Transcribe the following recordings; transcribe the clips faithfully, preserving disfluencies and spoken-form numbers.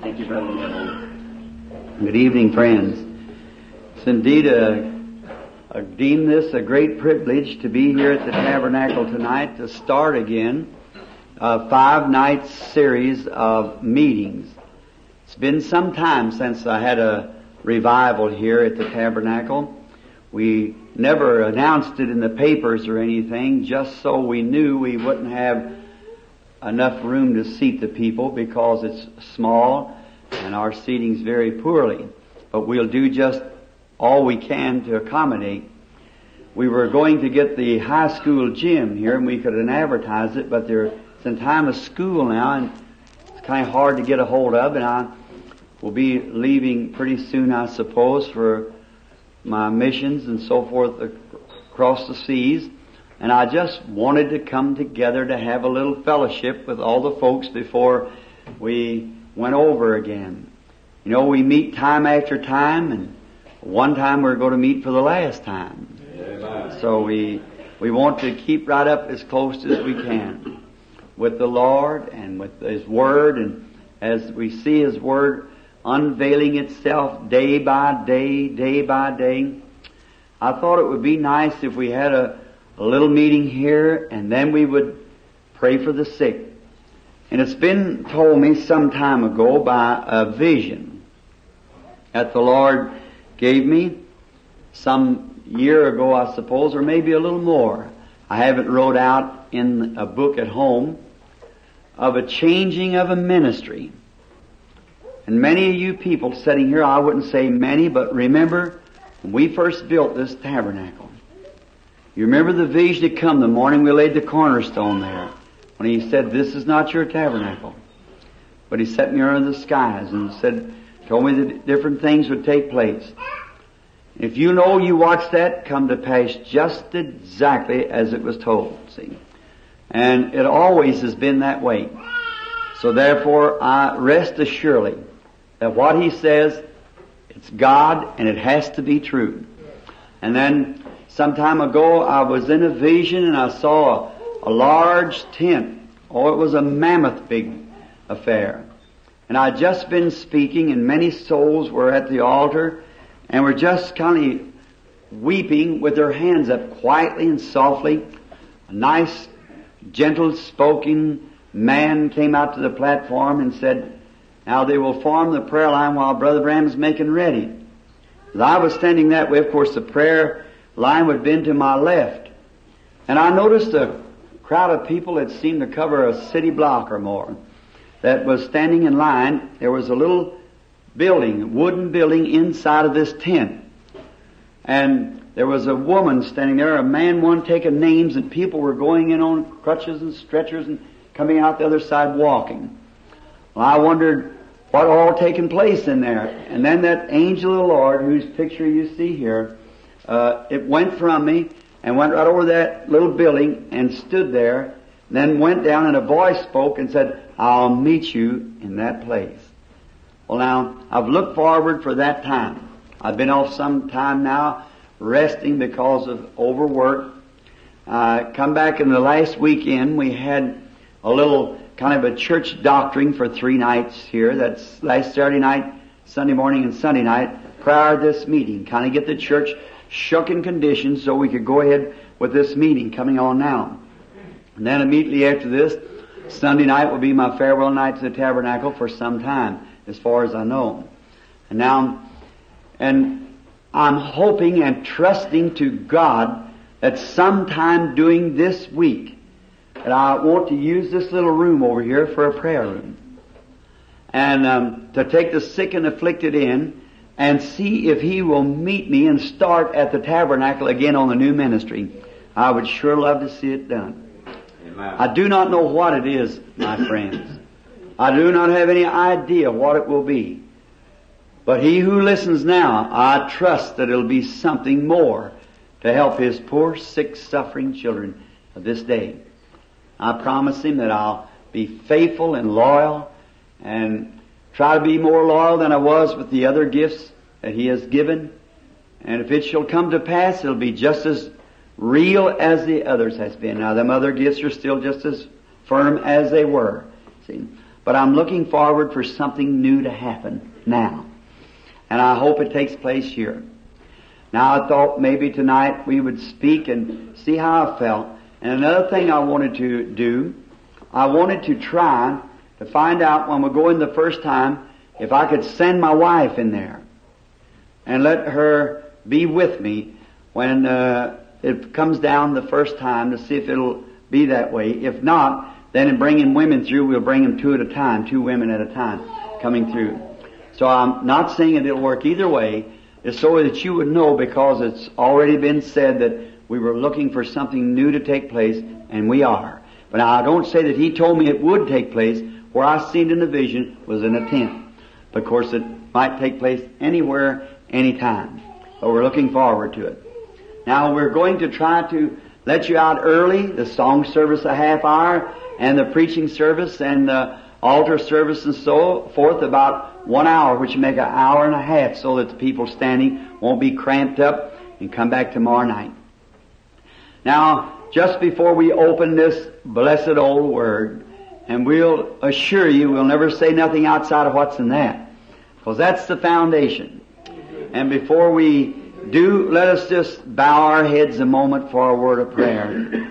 Thank you, Brother Neville. Good evening, friends. It's indeed a, I deem this a great privilege to be here at the Tabernacle tonight to start again a five-night series of meetings. It's been some time since I had a revival here at the Tabernacle. We never announced it in the papers or anything, just so we knew we wouldn't have enough room to seat the people because it's small and our seating's very poorly. But we'll do just all we can to accommodate. We were going to get the high school gym here and we could advertise it, but there, it's in time of school now and it's kind of hard to get a hold of, and I will be leaving pretty soon, I suppose, for my missions and so forth across the seas. And I just wanted to come together to have a little fellowship with all the folks before we went over again. You know, we meet time after time, and one time we're going to meet for the last time. Amen. So we we want to keep right up as close as we can with the Lord and with His Word, and as we see His Word unveiling itself day by day, day by day, I thought it would be nice if we had a a little meeting here, and then we would pray for the sick. And it's been told me some time ago by a vision that the Lord gave me some year ago, I suppose, or maybe a little more. I have it wrote out in a book at home of a changing of a ministry. And many of you people sitting here, I wouldn't say many, but remember when we first built this tabernacle. You remember the vision that come the morning we laid the cornerstone there, when He said, "This is not your tabernacle." But He set me under the skies and said, told me that different things would take place. If you know you watched that come to pass just exactly as it was told, see. And it always has been that way. So therefore I rest assuredly that what He says, it's God and it has to be true. And then some time ago, I was in a vision and I saw a, a large tent. Oh, it was a mammoth big affair. And I'd just been speaking and many souls were at the altar and were just kind of weeping with their hands up quietly and softly. A nice, gentle-spoken man came out to the platform and said, "Now they will form the prayer line while Brother Branham's making ready." As I was standing that way, of course, the prayer line would have been to my left. And I noticed a crowd of people that seemed to cover a city block or more that was standing in line. There was a little building, a wooden building inside of this tent. And there was a woman standing there, a man, one taking names, and people were going in on crutches and stretchers and coming out the other side walking. Well, I wondered what all taking place in there. And then that angel of the Lord, whose picture you see here, Uh, it went from me and went right over that little building and stood there, then went down and a voice spoke and said, "I'll meet you in that place." Well, now, I've looked forward for that time. I've been off some time now, resting because of overwork. Uh, come back in the last weekend, we had a little kind of a church doctrine for three nights here. That's last Saturday night, Sunday morning, and Sunday night, prior to this meeting. Kind of get the church shook in condition so we could go ahead with this meeting coming on now. And then immediately after this, Sunday night will be my farewell night to the tabernacle for some time, as far as I know. And now, and I'm hoping and trusting to God that sometime during this week that I want to use this little room over here for a prayer room. And um, to take the sick and afflicted in and see if He will meet me and start at the tabernacle again on the new ministry. I would sure love to see it done. Amen. I do not know what it is, my friends. I do not have any idea what it will be. But he who listens now, I trust that it'll be something more to help his poor, sick, suffering children of this day. I promise Him that I'll be faithful and loyal and try to be more loyal than I was with the other gifts that He has given. And if it shall come to pass, it'll be just as real as the others has been. Now, them other gifts are still just as firm as they were. See, but I'm looking forward for something new to happen now. And I hope it takes place here. Now I thought maybe tonight we would speak and see how I felt. And another thing I wanted to do, I wanted to try to find out when we go in the first time if I could send my wife in there and let her be with me when uh, it comes down the first time to see if it'll be that way. If not, then in bringing women through, we'll bring them two at a time, two women at a time coming through. So I'm not saying that it'll work either way. It's so that you would know, because it's already been said that we were looking for something new to take place, and we are. But now I don't say that He told me it would take place. Where I seen it in the vision was in a tent. But of course it might take place anywhere, anytime. But we're looking forward to it. Now we're going to try to let you out early, the song service a half hour, and the preaching service and the altar service and so forth about one hour, which will make an hour and a half, so that the people standing won't be cramped up, and come back tomorrow night. Now, just before we open this blessed old Word, and we'll assure you we'll never say nothing outside of what's in that, because that's the foundation. And before we do, let us just bow our heads a moment for a word of prayer.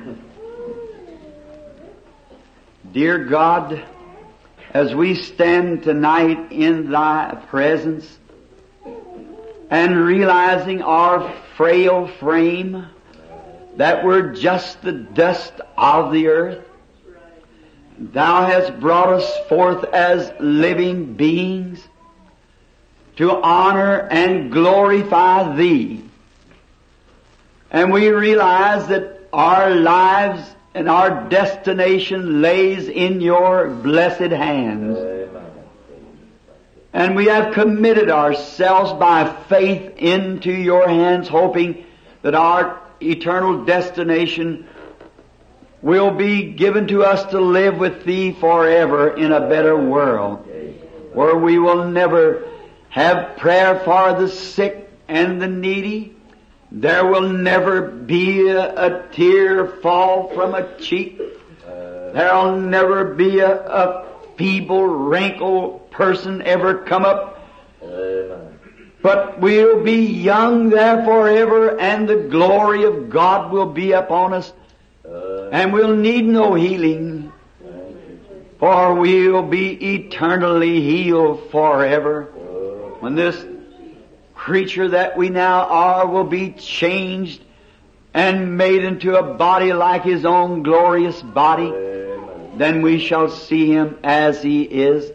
Dear God, as we stand tonight in Thy presence and realizing our frail frame, that we're just the dust of the earth, Thou hast brought us forth as living beings to honor and glorify Thee. And we realize that our lives and our destination lays in Your blessed hands. And we have committed ourselves by faith into Your hands, hoping that our eternal destination will be given to us to live with Thee forever in a better world, where we will never have prayer for the sick and the needy. There will never be a, a tear fall from a cheek. There'll never be a, a feeble, wrinkled person ever come up. But we'll be young there forever, and the glory of God will be upon us. And we'll need no healing, for we'll be eternally healed forever. When this creature that we now are will be changed and made into a body like His own glorious body, then we shall see Him as He is.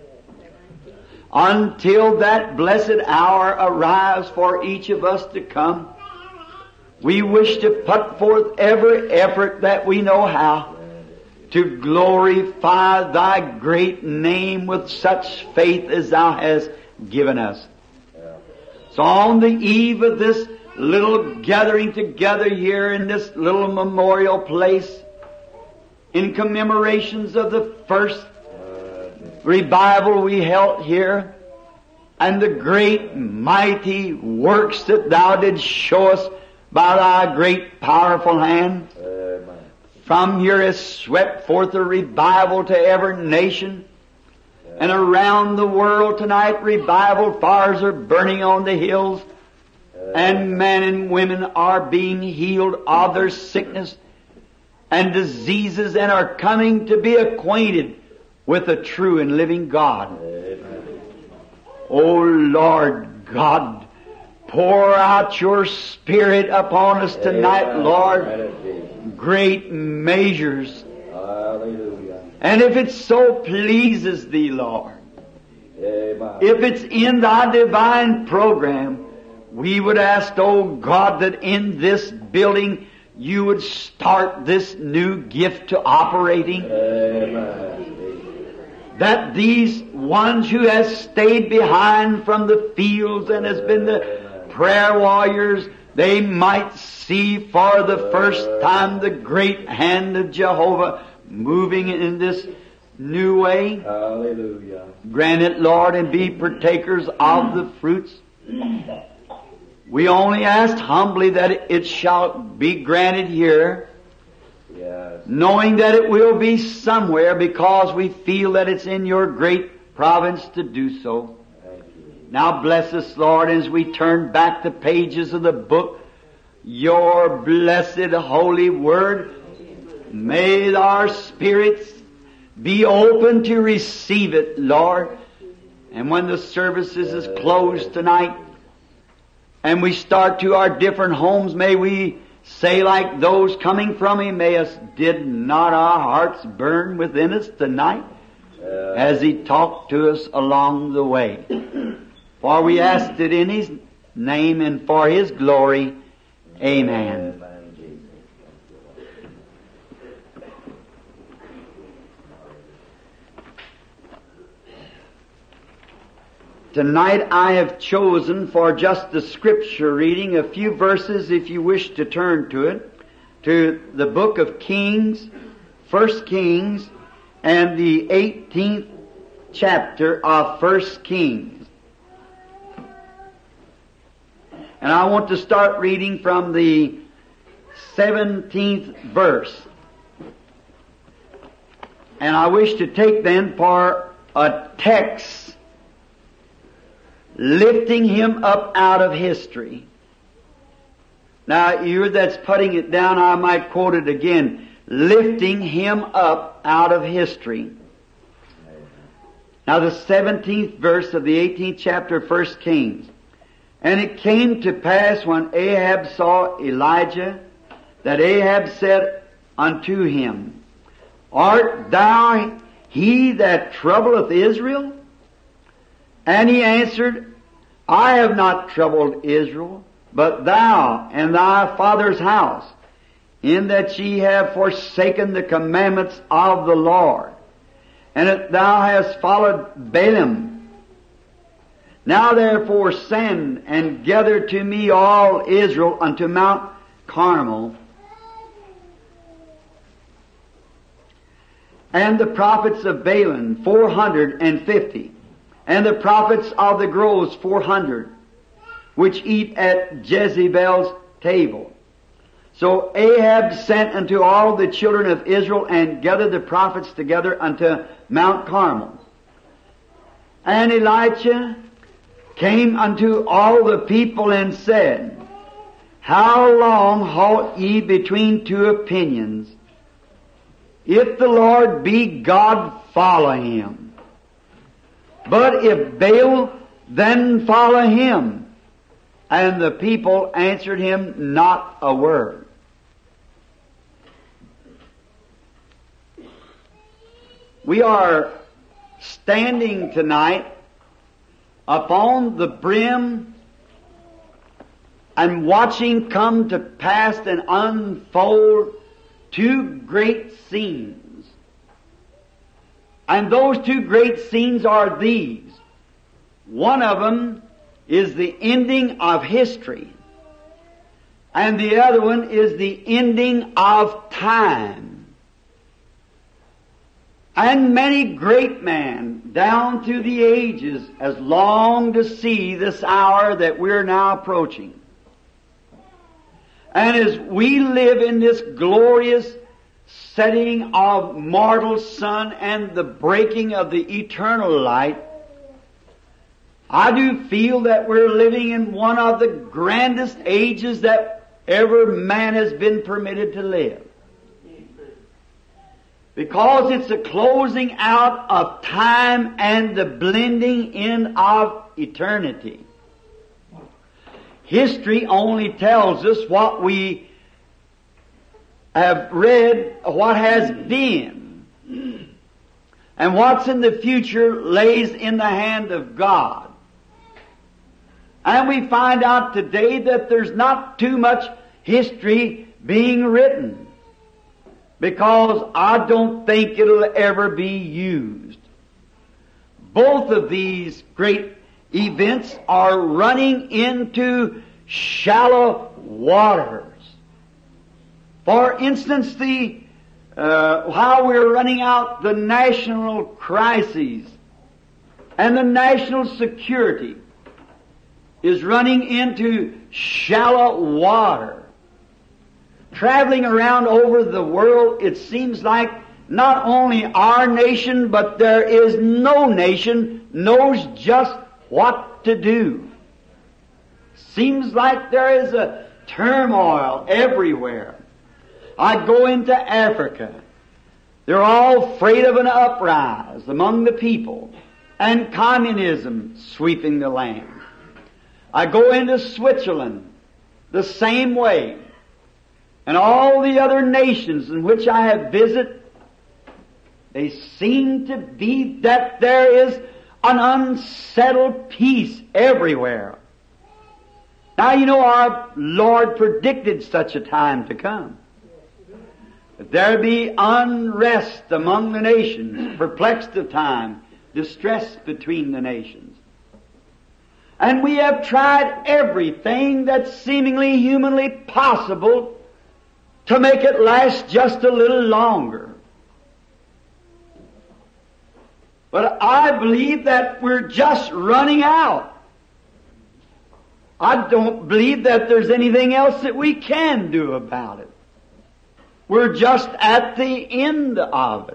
Until that blessed hour arrives for each of us to come, we wish to put forth every effort that we know how to glorify Thy great name with such faith as Thou hast given us. So on the eve of this little gathering together here in this little memorial place, in commemorations of the first revival we held here, and the great mighty works that Thou didst show us by Thy great powerful hand. Amen. From here has swept forth a revival to every nation. Amen. And around the world tonight, revival fires are burning on the hills. Amen. And men and women are being healed of their sickness and diseases, and are coming to be acquainted with the true and living God. Amen. O Lord God, pour out Your Spirit upon us tonight, Amen. Lord. Great measures. Hallelujah. And if it so pleases Thee, Lord, Amen. If it's in Thy divine program, we would ask, oh God, that in this building You would start this new gift to operating. Amen. That these ones who have stayed behind from the fields and has been the prayer warriors, they might see for the first time the great hand of Jehovah moving in this new way. Hallelujah. Grant it, Lord, and be partakers of the fruits. We only ask humbly that it shall be granted here. Yes. Yes. knowing that it will be somewhere because we feel that it's in your great providence to do so. Now bless us, Lord, as we turn back the pages of the book, your blessed holy word. May our spirits be open to receive it, Lord. And when the services is closed tonight and we start to our different homes, may we say like those coming from Emmaus, did not our hearts burn within us tonight as He talked to us along the way? For we asked it in His name and for His glory. Amen. Tonight I have chosen for just the scripture reading a few verses, if you wish to turn to it, to the book of Kings, First Kings, and the eighteenth chapter of First Kings. And I want to start reading from the seventeenth verse. And I wish to take then for a text lifting him up out of history. Now, you that's putting it down, I might quote it again. Lifting him up out of history. Now, the seventeenth verse of the eighteenth chapter of First Kings. And it came to pass when Ahab saw Elijah, that Ahab said unto him, Art thou he that troubleth Israel? And he answered, I have not troubled Israel, but thou and thy father's house, in that ye have forsaken the commandments of the Lord, and that thou hast followed Balaam. Now therefore send and gather to me all Israel unto Mount Carmel, and the prophets of Baalim, four hundred and fifty. And the prophets of the groves, four hundred, which eat at Jezebel's table. So Ahab sent unto all the children of Israel and gathered the prophets together unto Mount Carmel. And Elijah came unto all the people and said, How long halt ye between two opinions? If the Lord be God, follow Him. But if Baal, then follow him. And the people answered him not a word. We are standing tonight upon the brim and watching come to pass and unfold two great scenes. And those two great scenes are these. One of them is the ending of history. And the other one is the ending of time. And many great men down through the ages has longed to see this hour that we're now approaching. And as we live in this glorious setting of mortal sun and the breaking of the eternal light, I do feel that we're living in one of the grandest ages that ever man has been permitted to live. Because it's the closing out of time and the blending in of eternity. History only tells us what we have read, what has been. And what's in the future lays in the hand of God. And we find out today that there's not too much history being written, because I don't think it'll ever be used. Both of these great events are running into shallow waters. For instance, the uh, how we're running out the national crises and the national security is running into shallow water. traveling around over the world, it seems like not only our nation, but there is no nation knows just what to do. Seems like there is a turmoil everywhere. I go into Africa. They're all afraid of an uprising among the people and communism sweeping the land. I go into Switzerland the same way. And all the other nations in which I have visited, they seem to be that there is an unsettled peace everywhere. Now you know our Lord predicted such a time to come. That there be unrest among the nations, perplexed of time, distress between the nations. And we have tried everything that's seemingly humanly possible to make it last just a little longer. But I believe that we're just running out. I don't believe that there's anything else that we can do about it. We're just at the end of it.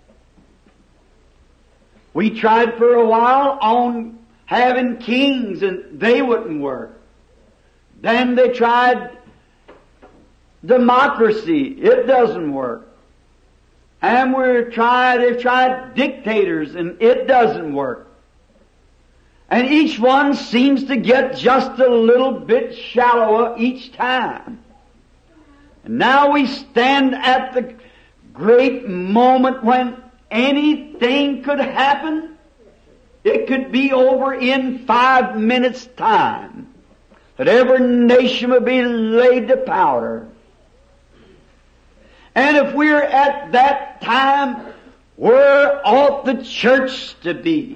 We tried for a while on having kings and they wouldn't work. Then they tried democracy. It doesn't work. And we're tried, they've tried dictators and it doesn't work. And each one seems to get just a little bit shallower each time. And now we stand at the great moment when anything could happen. It could be over in five minutes' time. That every nation would be laid to powder. And if we're at that time, where ought the church to be?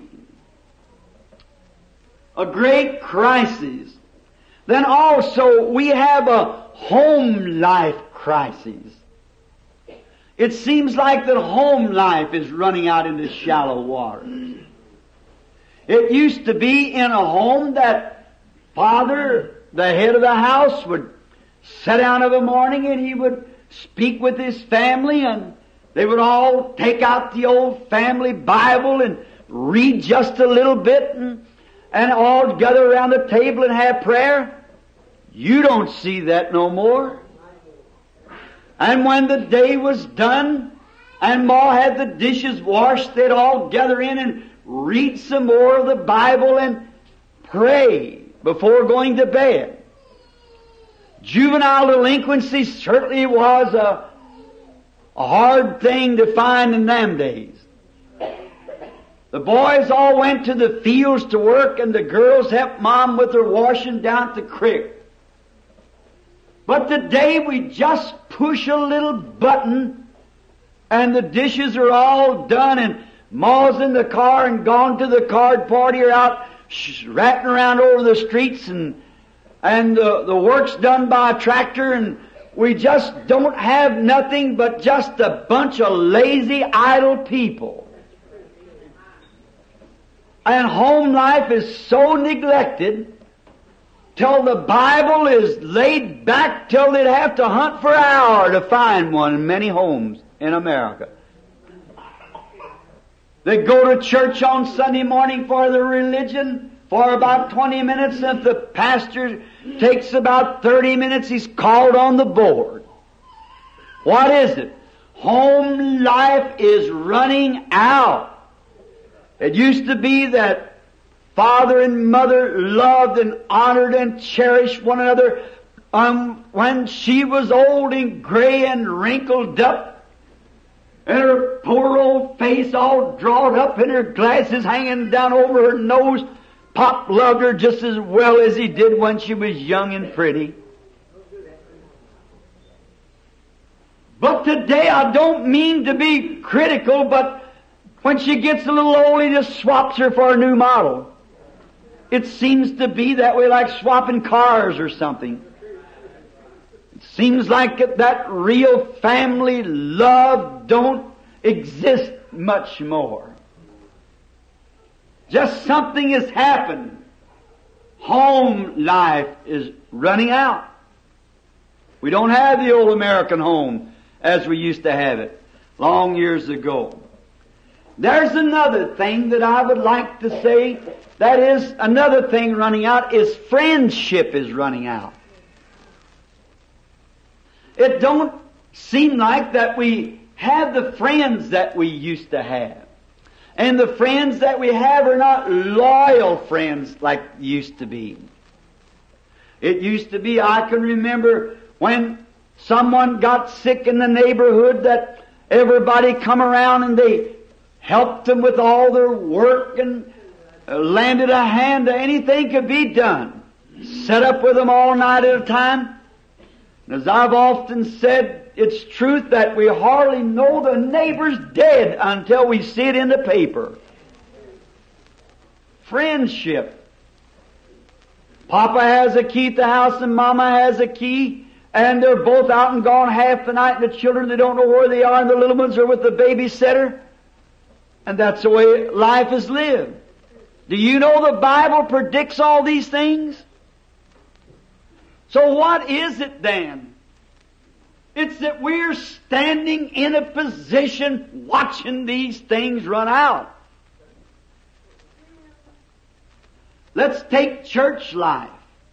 A great crisis. Then also we have a home life crisis. It seems like that home life is running out into shallow waters. It used to be in a home that father, the head of the house, would sit down of a morning and he would speak with his family, and they would all take out the old family Bible and read just a little bit and, and all gather around the table and have prayer. You don't see that no more. And when the day was done and Ma had the dishes washed, they'd all gather in and read some more of the Bible and pray before going to bed. Juvenile delinquency certainly was a, a hard thing to find in them days. The boys all went to the fields to work and the girls helped Mom with her washing down at the creek. But today we just push a little button and the dishes are all done and Ma's in the car and gone to the card party or out ratting around over the streets and and the, the work's done by a tractor and we just don't have nothing but just a bunch of lazy, idle people. And home life is so neglected till the Bible is laid back till they'd have to hunt for an hour to find one in many homes in America. They go to church on Sunday morning for their religion for about twenty minutes. If the pastor takes about thirty minutes, he's called on the board. What is it? Home life is running out. It used to be that father and mother loved and honored and cherished one another. Um, when she was old and gray and wrinkled up, and her poor old face all drawn up and her glasses hanging down over her nose, Pop loved her just as well as he did when she was young and pretty. But today I don't mean to be critical, but when she gets a little old, he just swaps her for a new model. It seems to be that way, like swapping cars or something. It seems like that real family love don't exist much more. Just something has happened. Home life is running out. We don't have the old American home as we used to have it long years ago. There's another thing that I would like to say. That is, another thing running out is friendship is running out. It don't seem like that we have the friends that we used to have. And the friends that we have are not loyal friends like used to be. It used to be, I can remember when someone got sick in the neighborhood that everybody come around and they helped them with all their work and lended a hand to anything could be done. Set up with them all night at a time. And as I've often said, it's truth that we hardly know the neighbor's dead until we see it in the paper. Friendship. Papa has a key at the house and Mama has a key, and they're both out and gone half the night, and the children, they don't know where they are, and the little ones are with the babysitter. And that's the way life is lived. Do you know the Bible predicts all these things? So what is it then? It's that we're standing in a position watching these things run out. Let's take church life.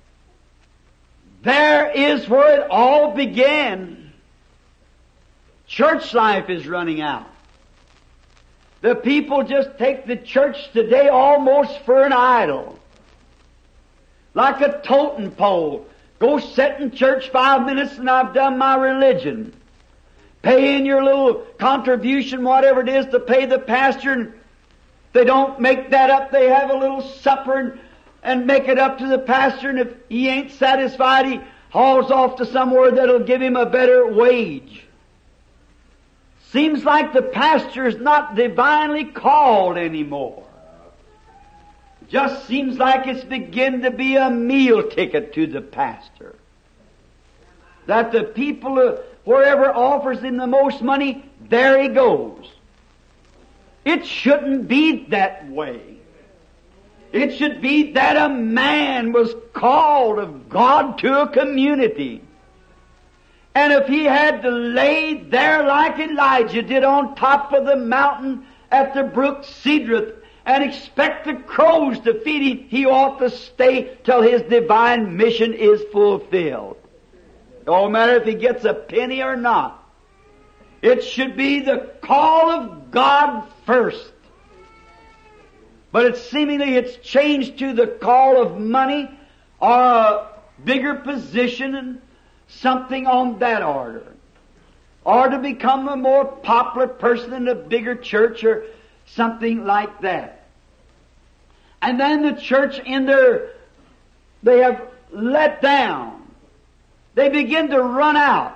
There is where it all began. Church life is running out. The people just take the church today almost for an idol. Like a totem pole. Go sit in church five minutes and I've done my religion. Pay in your little contribution, whatever it is, to pay the pastor. And if they don't make that up, they have a little supper and, and make it up to the pastor. And if he ain't satisfied, he hauls off to somewhere that'll give him a better wage. Seems like the pastor is not divinely called anymore. Just seems like it's beginning to be a meal ticket to the pastor. That the people, uh, wherever offers him the most money, there he goes. It shouldn't be that way. It should be that a man was called of God to a community. And if he had to lay there like Elijah did on top of the mountain at the brook Cedrith and expect the crows to feed him, he ought to stay till his divine mission is fulfilled. No matter if he gets a penny or not. It should be the call of God first. But it's seemingly it's changed to the call of money or a bigger position and something on that order. Or to become a more popular person in a bigger church or something like that. And then the church in their, they have let down. They begin to run out.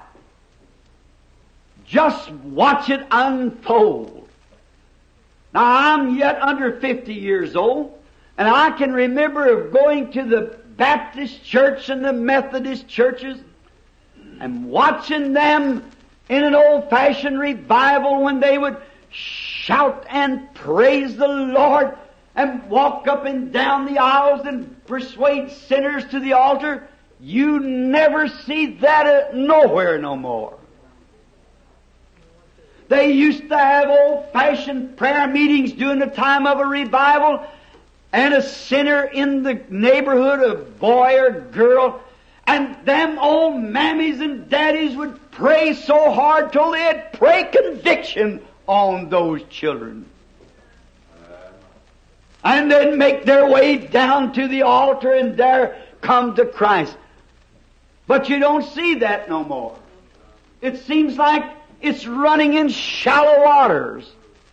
Just watch it unfold. Now I'm yet under fifty years old, and I can remember of going to the Baptist church and the Methodist churches and watching them in an old-fashioned revival when they would shout and praise the Lord and walk up and down the aisles and persuade sinners to the altar. You never see that nowhere no more. They used to have old-fashioned prayer meetings during the time of a revival, and a sinner in the neighborhood, a boy or girl, and them old mammies and daddies would pray so hard till they'd pray conviction on those children. And then make their way down to the altar and there come to Christ. But you don't see that no more. It seems like it's running in shallow waters.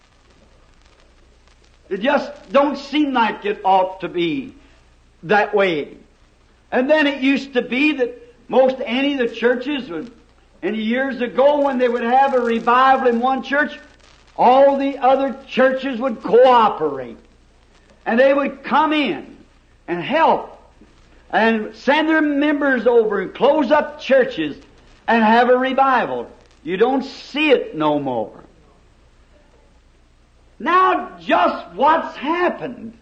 It just don't seem like it ought to be that way. And then it used to be that most any of the churches would, and years ago when they would have a revival in one church, all the other churches would cooperate. And they would come in and help and send their members over and close up churches and have a revival. You don't see it no more. Now just what's happened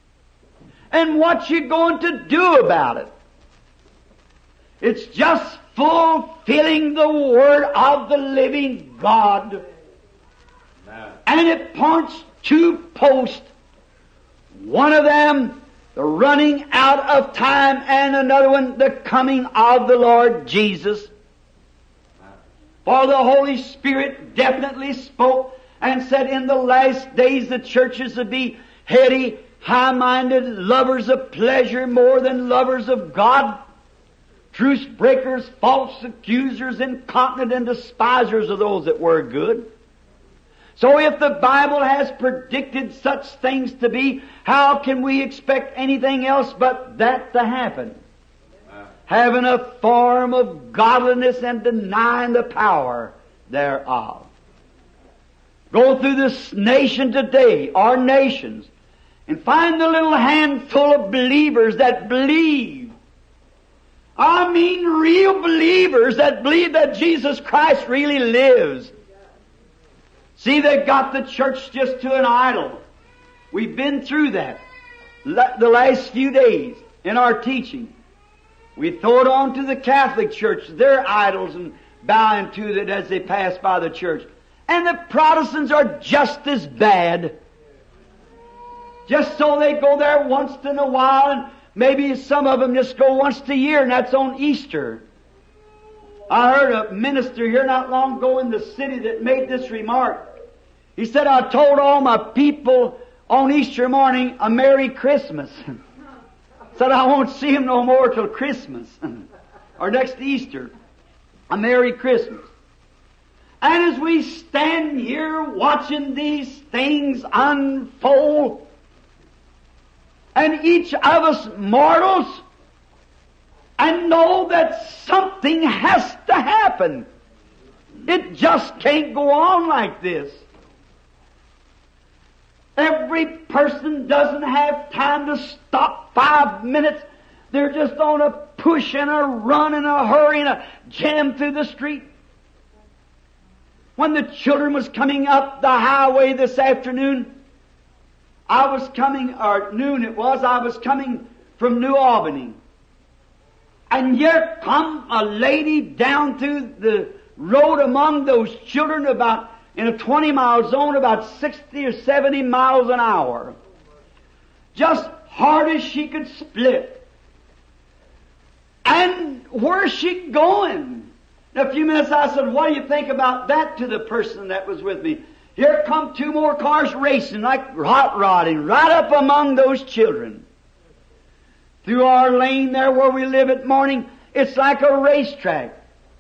and what you going to do about it. It's just fulfilling the Word of the living God. Amen. And it points two posts. One of them, the running out of time, and another one, the coming of the Lord Jesus. For the Holy Spirit definitely spoke and said in the last days the churches would be heady, high-minded, lovers of pleasure more than lovers of God, truce breakers, false accusers, incontinent, and despisers of those that were good. So if the Bible has predicted such things to be, how can we expect anything else but that to happen? Having a form of godliness and denying the power thereof. Go through this nation today, our nations, and find the little handful of believers that believe. I mean real believers that believe that Jesus Christ really lives. See, they got the church just to an idol. We've been through that the last few days in our teaching. We throw it on to the Catholic Church, their idols, and bowing to it as they pass by the church. And the Protestants are just as bad. Just so they go there once in a while, and maybe some of them just go once a year, and that's on Easter. I heard a minister here not long ago in the city that made this remark. He said, I told all my people on Easter morning a Merry Christmas. Said I won't see him no more till Christmas or next Easter. A Merry Christmas. And as we stand here watching these things unfold, and each of us mortals, and know that something has to happen. It just can't go on like this. Every person doesn't have time to stop five minutes. They're just on a push and a run and a hurry and a jam through the street. When the children was coming up the highway this afternoon, I was coming, or noon it was, I was coming from New Albany. And here come a lady down through the road among those children about in a twenty mile zone, about sixty or seventy miles an hour. Just hard as she could split. And where's she going? In a few minutes I said, what do you think about that, to the person that was with me? Here come two more cars racing like hot rodding right up among those children. Through our lane there where we live at morning, it's like a racetrack.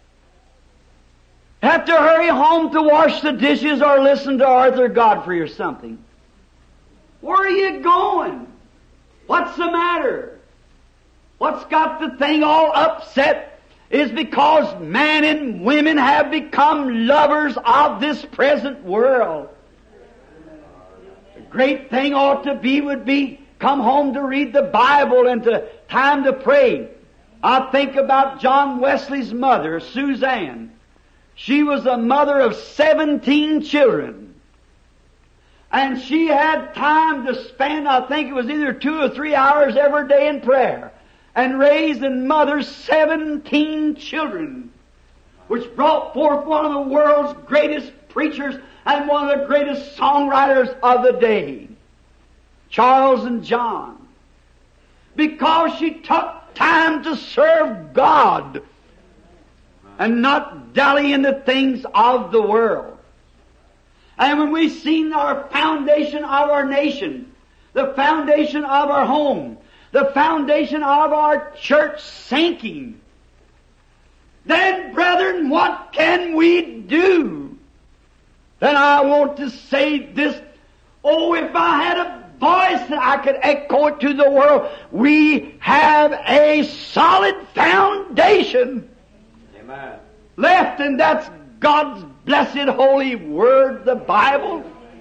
Have to hurry home to wash the dishes or listen to Arthur Godfrey or something. Where are you going? What's the matter? What's got the thing all upset is because men and women have become lovers of this present world. The great thing ought to be would be come home to read the Bible and to time to pray. I think about John Wesley's mother, Suzanne. She was a mother of seventeen children. And she had time to spend, I think it was either two or three hours every day in prayer. And raised and mothered seventeen children. Which brought forth one of the world's greatest preachers and one of the greatest songwriters of the day. Charles and John. Because she took time to serve God. And not dally in the things of the world. And when we've seen our foundation of our nation, the foundation of our home, the foundation of our church sinking, then, brethren, what can we do? Then I want to say this, oh, if I had a voice that I could echo it to the world, we have a solid foundation. Amen. Left, and that's God's blessed holy word, the Bible.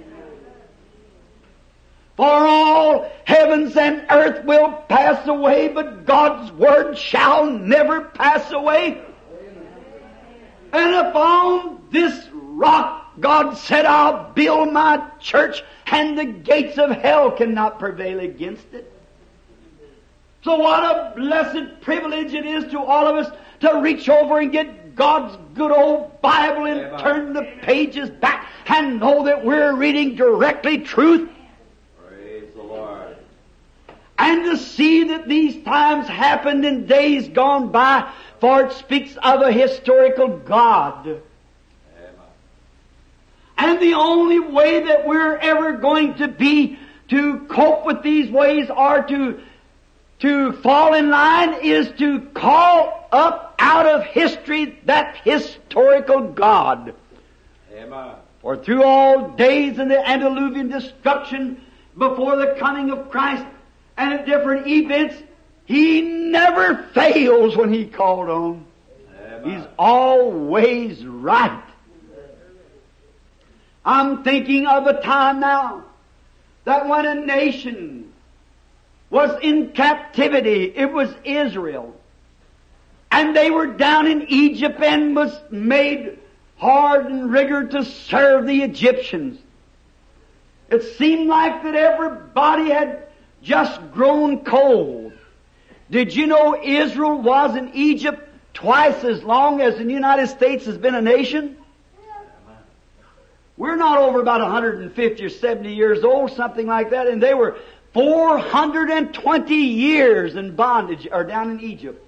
For all heavens and earth will pass away, but God's word shall never pass away. And upon this rock, God said, I'll build my church, and the gates of hell cannot prevail against it. So what a blessed privilege it is to all of us to reach over and get God's good old Bible and Amen. Turn the pages back and know that we're reading directly truth. Praise the Lord. And to see that these times happened in days gone by, for it speaks of a historical God. Amen. And the only way that we're ever going to be to cope with these ways or to to fall in line is to call up out of history that historical God. Amen. For through all days in the antediluvian destruction before the coming of Christ and at different events, He never fails when He called on. Amen. He's always right. I'm thinking of a time now that when a nation was in captivity, it was Israel. And they were down in Egypt and was made hard and rigor to serve the Egyptians. It seemed like that everybody had just grown cold. Did you know Israel was in Egypt twice as long as the United States has been a nation? We're not over about one hundred fifty or seventy years old, something like that, and they were four hundred twenty years in bondage, or down in Egypt.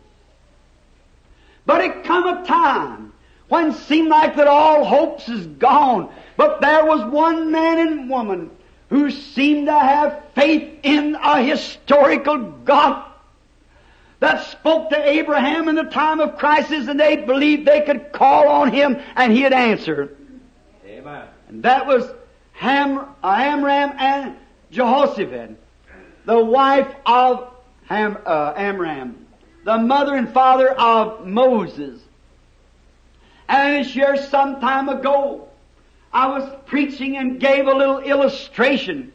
But it come a time when it seemed like that all hopes is gone, but there was one man and woman who seemed to have faith in a historical God that spoke to Abraham in the time of crisis, and they believed they could call on Him and He'd answer. Amen. And that was Ham, uh, Amram and Jehoshaphat, the wife of Ham, uh, Amram, the mother and father of Moses. And this year, some time ago, I was preaching and gave a little illustration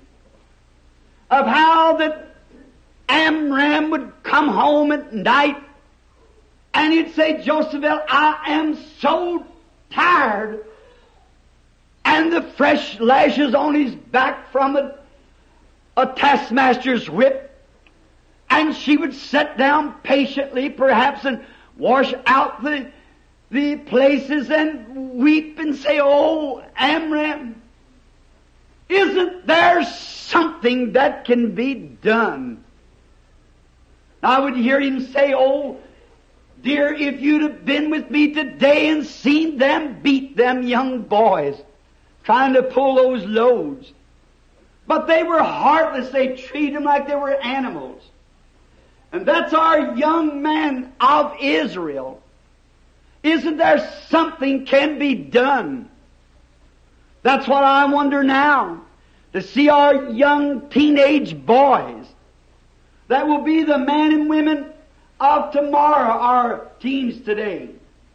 of how that Amram would come home at night and he'd say, Josephel, I am so tired. And the fresh lashes on his back from a, a taskmaster's whip. And she would sit down patiently, perhaps, and wash out the, the places and weep and say, oh, Amram, isn't there something that can be done? I would hear him say, oh, dear, if you'd have been with me today and seen them beat them young boys trying to pull those loads. But they were heartless. They treated them like they were animals. And that's our young man of Israel. Isn't there something can be done? That's what I wonder now. To see our young teenage boys that will be the men and women of tomorrow, our teens today.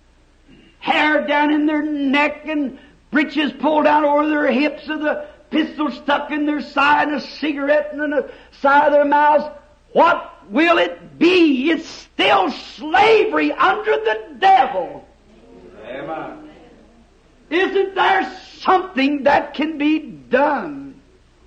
Hair down in their neck and breeches pulled out over their hips and the pistol stuck in their side and a cigarette in the side of their mouths. What will it be? It's still slavery under the devil. Amen. Isn't there something that can be done?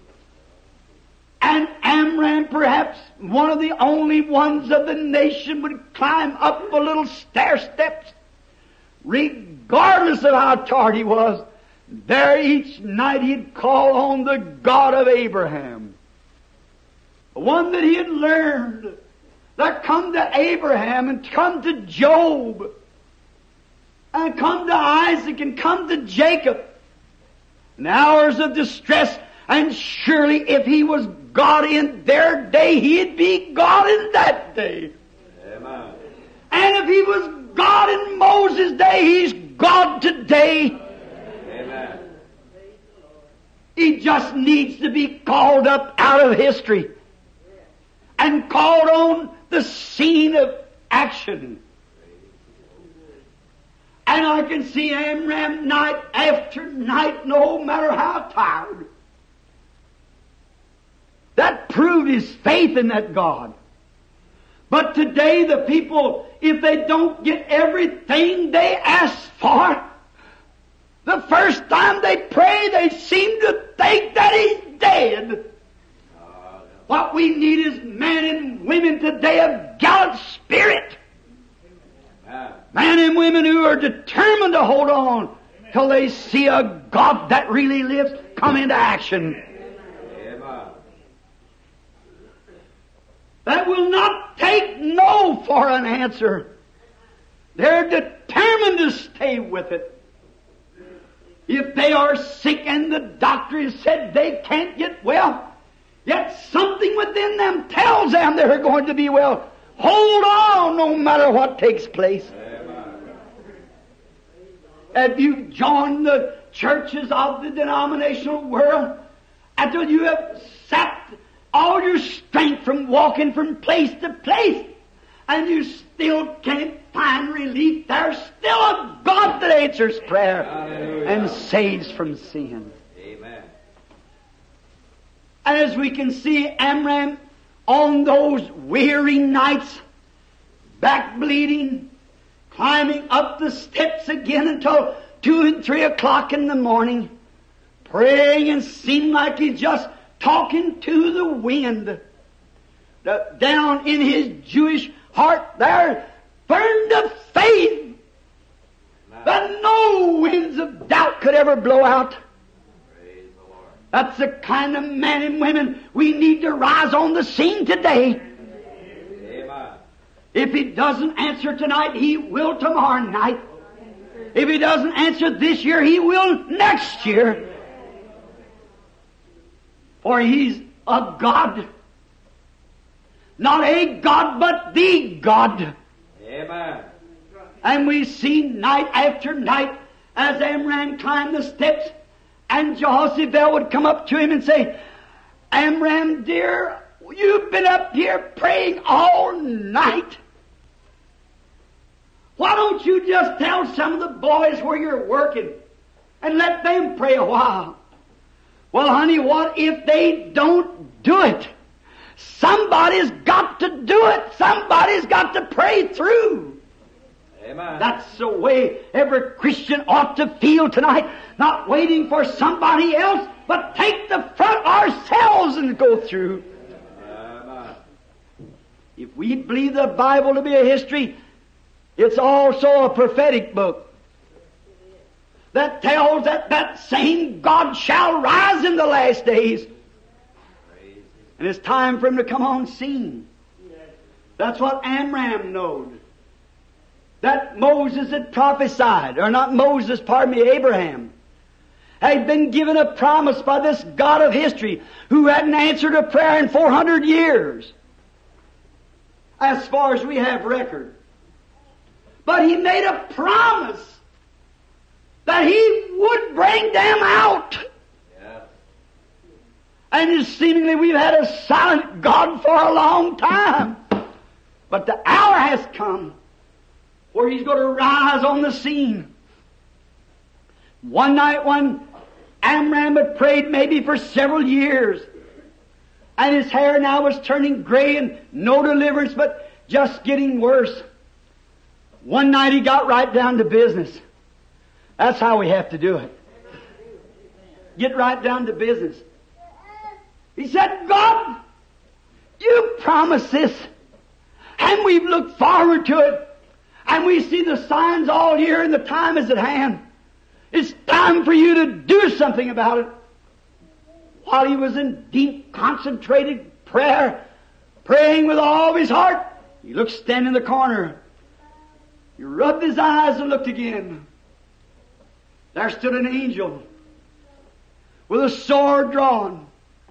And Amram, perhaps one of the only ones of the nation, would climb up a little stair steps, regardless of how tired he was. There each night he'd call on the God of Abraham. The one that he had learned, that come to Abraham and come to Job and come to Isaac and come to Jacob in hours of distress. And surely if he was God in their day, he'd be God in that day. Amen. And if he was God in Moses' day, he's God today. Amen. He just needs to be called up out of history and called on the scene of action. And I can see Amram night after night, no matter how tired. That proved his faith in that God. But today the people, if they don't get everything they ask for, the first time they pray, they seem to think that he's dead. What we need is men and women today of gallant spirit. Amen. Men and women who are determined to hold on till they see a God that really lives come into action. Amen. That will not take no for an answer. They're determined to stay with it. If they are sick and the doctor has said they can't get well, yet something within them tells them they're going to be well. Hold on no matter what takes place. Amen. Have you joined the churches of the denominational world until you have sapped all your strength from walking from place to place, and you still can't find relief? There's still a God that answers prayer Hallelujah. and saves from sin. Amen. And as we can see, Amram on those weary nights, back bleeding, climbing up the steps again until two and three o'clock in the morning, praying and seemed like he's just talking to the wind. The, down in his Jewish heart there burned a faith that no winds of doubt could ever blow out. Praise the Lord. That's the kind of men and women we need to rise on the scene today. Amen. If He doesn't answer tonight, He will tomorrow night. If He doesn't answer this year, He will next year. For He's a God. Not a God, but the God. Amen. And we see night after night as Amram climbed the steps, and Jehoshaphat would come up to him and say, Amram, dear, you've been up here praying all night. Why don't you just tell some of the boys where you're working and let them pray a while? Well, honey, what if they don't do it? Somebody's got to do it. Somebody's got to pray through. Amen. That's the way every Christian ought to feel tonight. Not waiting for somebody else, but take the front ourselves and go through. Amen. If we believe the Bible to be a history, it's also a prophetic book that tells that that same God shall rise in the last days. Praise And it's time for Him to come on scene. That's what Amram knowed. That Moses had prophesied, or not Moses, pardon me, Abraham, had been given a promise by this God of history who hadn't answered a prayer in four hundred years, as far as we have record. But He made a promise that He would bring them out. Yes. And seemingly we've had a silent God for a long time. But the hour has come where He's going to rise on the scene. One night when Amram had prayed maybe for several years, and his hair now was turning gray and no deliverance but just getting worse. One night he got right down to business. That's how we have to do it. Get right down to business. He said, God, You promised this, and we've looked forward to it. And we see the signs all here, and the time is at hand. It's time for You to do something about it. While he was in deep, concentrated prayer, praying with all of his heart, he looked standing in the corner. He rubbed his eyes and looked again. There stood an angel with a sword drawn.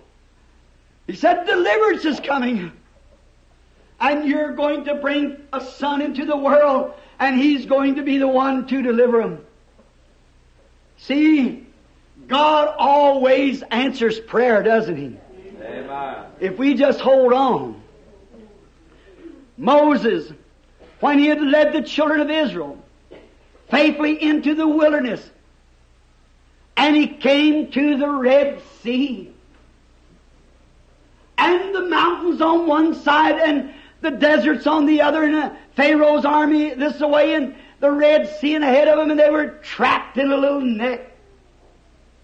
He said, deliverance is coming. And you're going to bring a son into the world, and He's going to be the one to deliver him. See, God always answers prayer, doesn't He? Amen. If we just hold on. Moses, when he had led the children of Israel faithfully into the wilderness, and he came to the Red Sea, and the mountains on one side and the deserts on the other, and uh, Pharaoh's army this way, and the Red Sea ahead of them, and they were trapped in a little neck.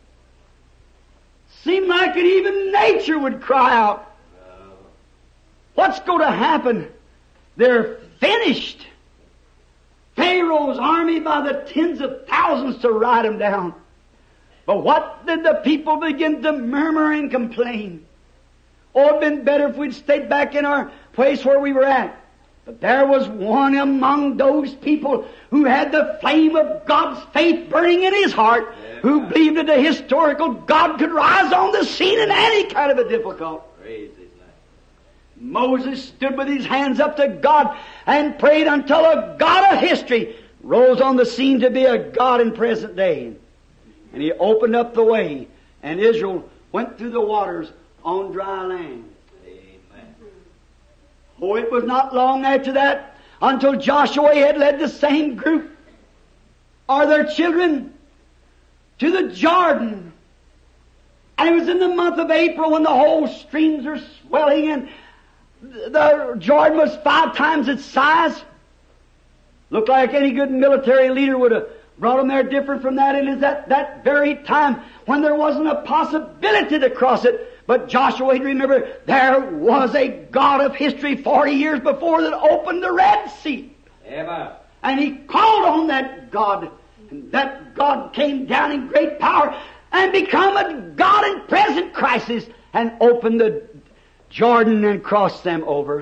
Seemed like it, even nature would cry out. What's going to happen? They're finished. Pharaoh's army by the tens of thousands to ride them down. But what did the people begin to murmur and complain? Oh, it'd been better if we'd stayed back in our place where we were at. But there was one among those people who had the flame of God's faith burning in his heart, yeah, who believed that a historical God could rise on the scene in any kind of a difficult. Praise his name. Moses stood with his hands up to God and prayed until a God of history rose on the scene to be a God in present day. And he opened up the way, and Israel went through the waters on dry land. Amen. Oh, it was not long after that until Joshua had led the same group or their children to the Jordan. And it was in the month of April when the whole streams are swelling and the Jordan was five times its size. Looked like any good military leader would have brought them there. Different from that. It is at that very time when there wasn't a possibility to cross it. But Joshua, he'd remember, there was a God of history forty years before that opened the Red Sea. Amen. And he called on that God. And that God came down in great power and become a God in present crisis and opened the Jordan and crossed them over.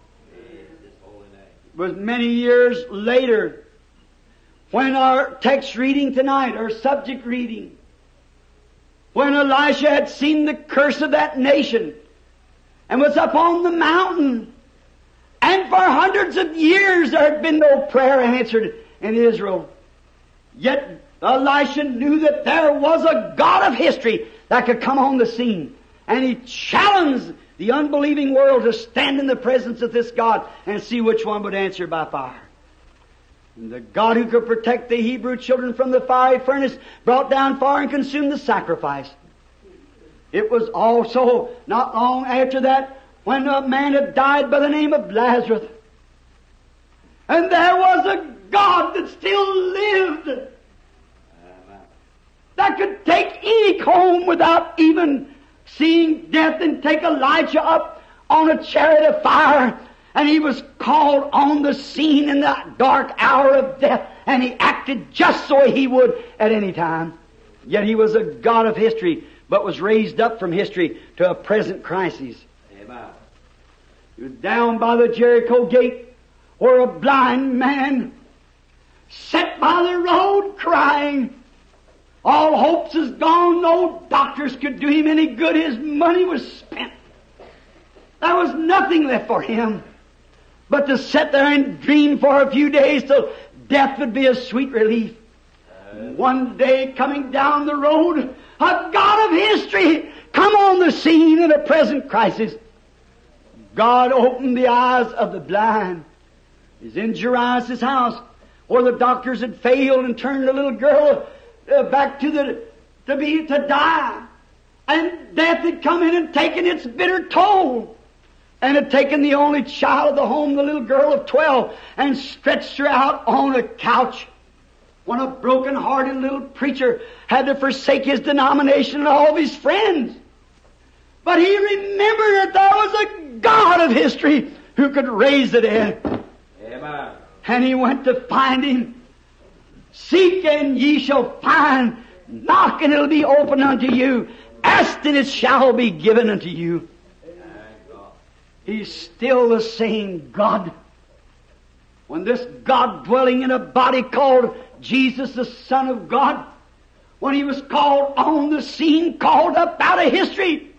It was many years later when our text reading tonight, our subject reading, when Elisha had seen the curse of that nation and was up on the mountain, and for hundreds of years there had been no prayer answered in Israel. Yet Elisha knew that there was a God of history that could come on the scene. And he challenged the unbelieving world to stand in the presence of this God and see which one would answer by fire. And the God who could protect the Hebrew children from the fiery furnace brought down fire and consumed the sacrifice. It was also not long after that when a man had died by the name of Lazarus. And there was a God that still lived, that could take any home without even seeing death, and take Elijah up on a chariot of fire. And he was called on the scene in that dark hour of death, and he acted just so he would at any time. Yet he was a God of history, but was raised up from history to a present crisis. Amen. He was down by the Jericho gate, where a blind man sat by the road crying. All hopes is gone. No doctors could do him any good. His money was spent. There was nothing left for him but to sit there and dream for a few days till death would be a sweet relief. Uh, One day coming down the road, a God of history come on the scene in a present crisis. God opened the eyes of the blind. He's in Jairus' house where the doctors had failed and turned the little girl uh, back to the to be to die. And death had come in and taken its bitter toll. And had taken the only child of the home, the little girl of twelve, and stretched her out on a couch. When a broken-hearted little preacher had to forsake his denomination and all of his friends. But he remembered that there was a God of history who could raise the dead. Amen. And he went to find him. Seek and ye shall find. Knock and it'll be opened unto you. Ask and it shall be given unto you. He's still the same God. When this God dwelling in a body called Jesus, the Son of God, when He was called on the scene, called up out of history,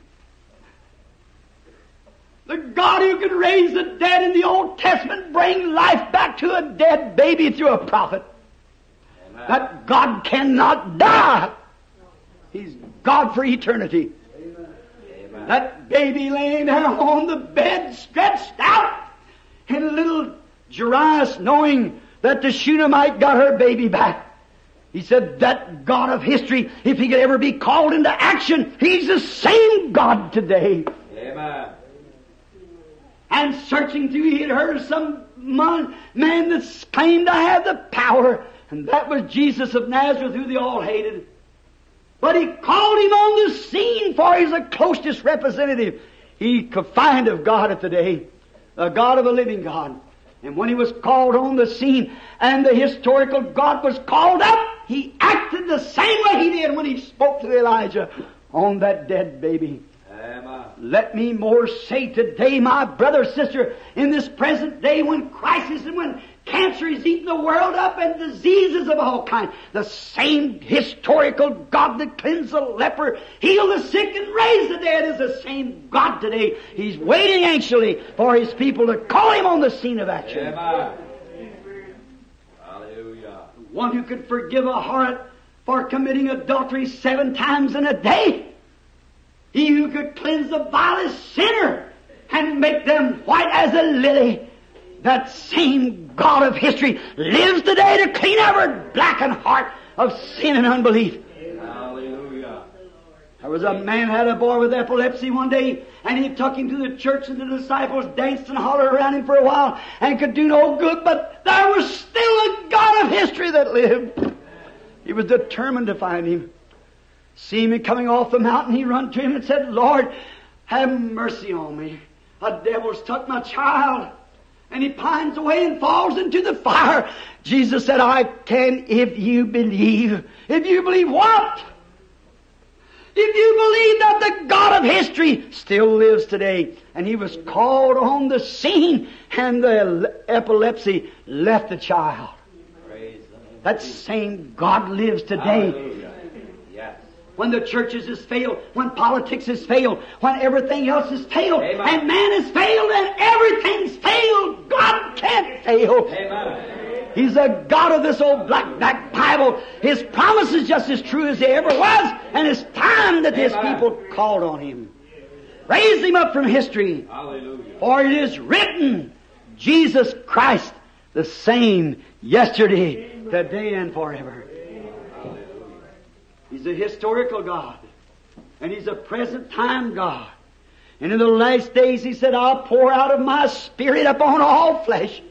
the God who could raise the dead in the Old Testament, bring life back to a dead baby through a prophet. Amen. That God cannot die. He's God for eternity. Amen. That baby laying there on the bed, stretched out, and little Jairus, knowing that the Shunammite got her baby back, he said, that God of history, if He could ever be called into action, He's the same God today. Amen. And searching through, he had heard of some man, man that claimed to have the power, and that was Jesus of Nazareth, who they all hated. But He called him on the scene, for He's the closest representative he could find of God at the day. the God of a living God. And when He was called on the scene and the historical God was called up, He acted the same way He did when He spoke to Elijah on that dead baby. Amen. Let me more say today, my brother, sister, in this present day when crisis and when cancer is eating the world up and diseases of all kinds, the same historical God that cleansed the leper, healed the sick, and raised the dead is the same God today. He's waiting anxiously for His people to call Him on the scene of action. Amen. Hallelujah. One who could forgive a harlot for committing adultery seven times in a day. He who could cleanse the vilest sinner and make them white as a lily. That same God of history lives today to clean every blackened heart of sin and unbelief. Hallelujah. There was a man who had a boy with epilepsy one day, and he took him to the church, and the disciples danced and hollered around him for a while and could do no good, but there was still a God of history that lived. He was determined to find him. See him coming off the mountain, he run to him and said, Lord, have mercy on me. A devil's took my child. And he pines away and falls into the fire. Jesus said, I can if you believe. If you believe what? If you believe that the God of history still lives today. And he was called on the scene, and the epilepsy left the child. Praise the Lord. That same God lives today. Hallelujah. Yes. When the churches has failed, when politics has failed, when everything else has failed, Amen. and man has failed, and everything's failed, God can't fail. Amen. He's the God of this old black back Bible. His promise is just as true as He ever was, and it's time that His Amen. people called on Him. Raised Him up from history. Hallelujah. For it is written, Jesus Christ, the same yesterday, today, and forever. He's a historical God. And He's a present time God. And in the last days He said, I'll pour out of my Spirit upon all flesh.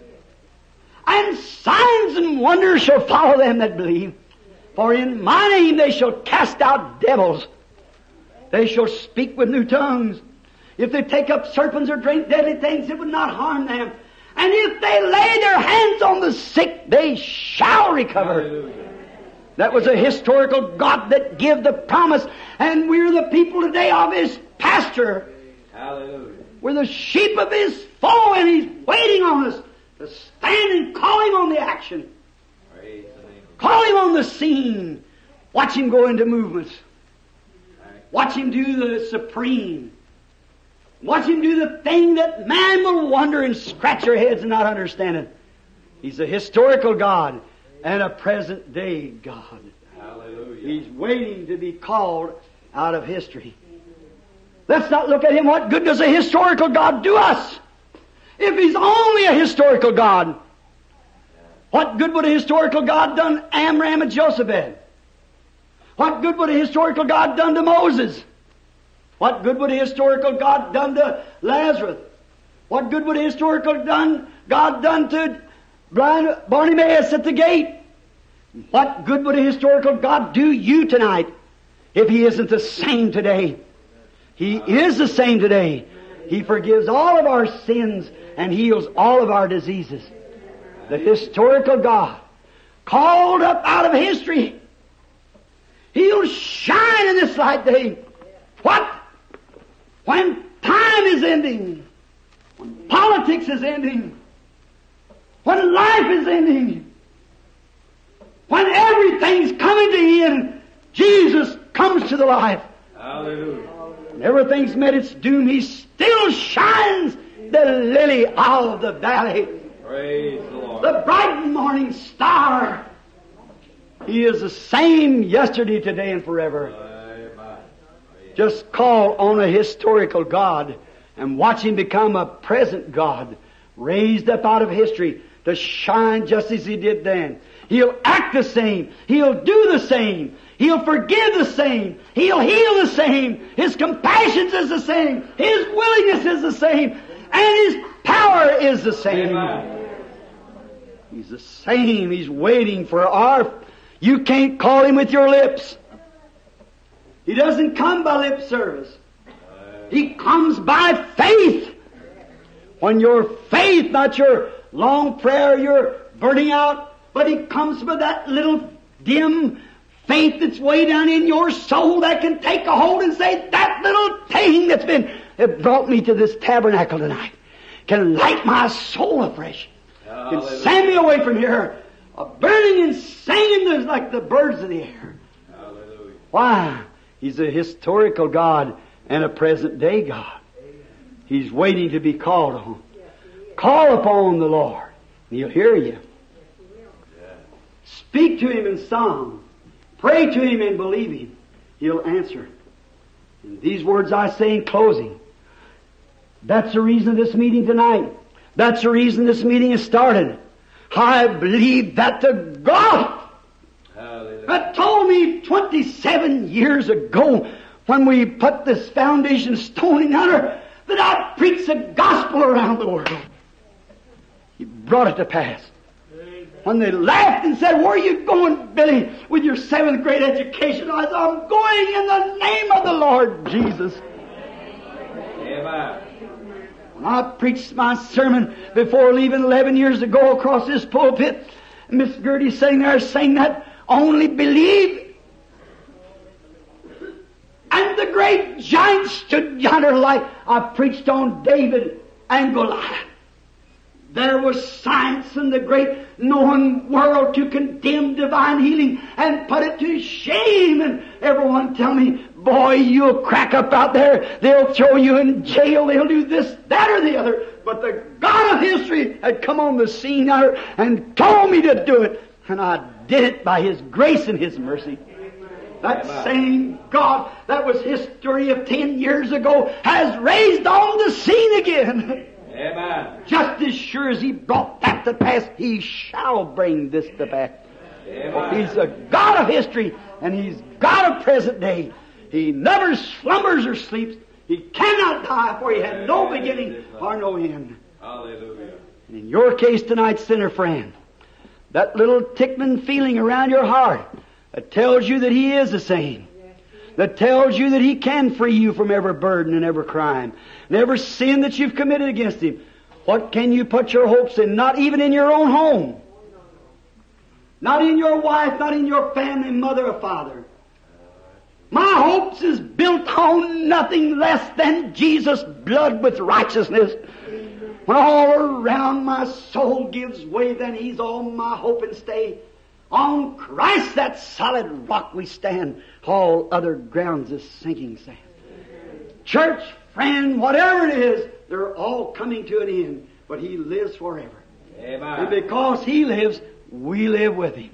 And signs and wonders shall follow them that believe. For in my name they shall cast out devils. They shall speak with new tongues. If they take up serpents or drink deadly things, it would not harm them. And if they lay their hands on the sick, they shall recover. Hallelujah. That was a historical God that gave the promise. And we're the people today of His pasture. Hallelujah. We're the sheep of His fold, and He's waiting on us to stand and call Him on the action. Praise the name of Call Him on the scene. Watch Him go into movements. Watch Him do the supreme. Watch Him do the thing that man will wonder and scratch their heads and not understand it. He's a historical God and a present day God. Hallelujah. He's waiting to be called out of history. Let's not look at Him. What good does a historical God do us? If He's only a historical God, what good would a historical God done Amram and Jochebed? What good would a historical God done to Moses? What good would a historical God done to Lazarus? What good would a historical done, God done to blind Bartimaeus at the gate? What good would a historical God do you tonight if He isn't the same today? He is the same today. He forgives all of our sins and heals all of our diseases. The historical God, called up out of history, He'll shine in this light day. What? When time is ending, when politics is ending, when life is ending, when everything's coming to end, Jesus comes to the life. Hallelujah. When everything's met its doom, He still shines, the lily of the valley, Praise the Lord. the bright morning star. He is the same yesterday, today, and forever. Amen. Just call on a historical God and watch Him become a present God, raised up out of history to shine just as He did then. He'll act the same. He'll do the same. He'll forgive the same. He'll heal the same. His compassion is the same. His willingness is the same. And His power is the same. Amen. He's the same. He's waiting for our... You can't call Him with your lips. He doesn't come by lip service. He comes by faith. When your faith, not your long prayer, you're burning out, but it comes with that little dim faith that's way down in your soul that can take a hold and say, that little thing that's been, that brought me to this tabernacle tonight, can light my soul afresh. Can send me away from here, a burning and singing there's like the birds of the air. Hallelujah. Why? He's a historical God and a present day God. He's waiting to be called on. Call upon the Lord, and He'll hear you. Speak to Him in song. Pray to Him and believe Him. He'll answer. And these words I say in closing. That's the reason of this meeting tonight. That's the reason this meeting has started. I believe that the God Hallelujah. that told me twenty-seven years ago when we put this foundation stone in under that I'd preach the gospel around the world. He brought it to pass. When they laughed and said, where are you going, Billy, with your seventh grade education? I said, I'm going in the name of the Lord Jesus. Amen. When I preached my sermon before leaving eleven years ago across this pulpit, and Miss Gertie sitting there saying that, only believe. And the great giant stood yonder like I preached on David and Goliath. There was science in the great known world to condemn divine healing and put it to shame. And everyone tell me, boy, you'll crack up out there. They'll throw you in jail. They'll do this, that, or the other. But the God of history had come on the scene there and told me to do it. And I did it by His grace and His mercy. That Amen. same God that was history of ten years ago has raised on the scene again. Amen. Just as sure as He brought that to pass, He shall bring this to pass. Amen. He's a God of history, and He's God of present day. He never slumbers or sleeps. He cannot die, for He had no beginning or no end. Hallelujah. And in your case tonight, sinner friend, that little tickling feeling around your heart that tells you that He is the same, that tells you that He can free you from every burden and every crime and every sin that you've committed against Him. What can you put your hopes in? Not even in your own home. Not in your wife, not in your family, mother or father. My hopes is built on nothing less than Jesus' blood with righteousness. When all around my soul gives way, then He's all my hope and stay. On Christ, that solid rock we stand. All other grounds is sinking sand. Church, friend, whatever it is, they're all coming to an end. But He lives forever. Amen. And because He lives, we live with Him.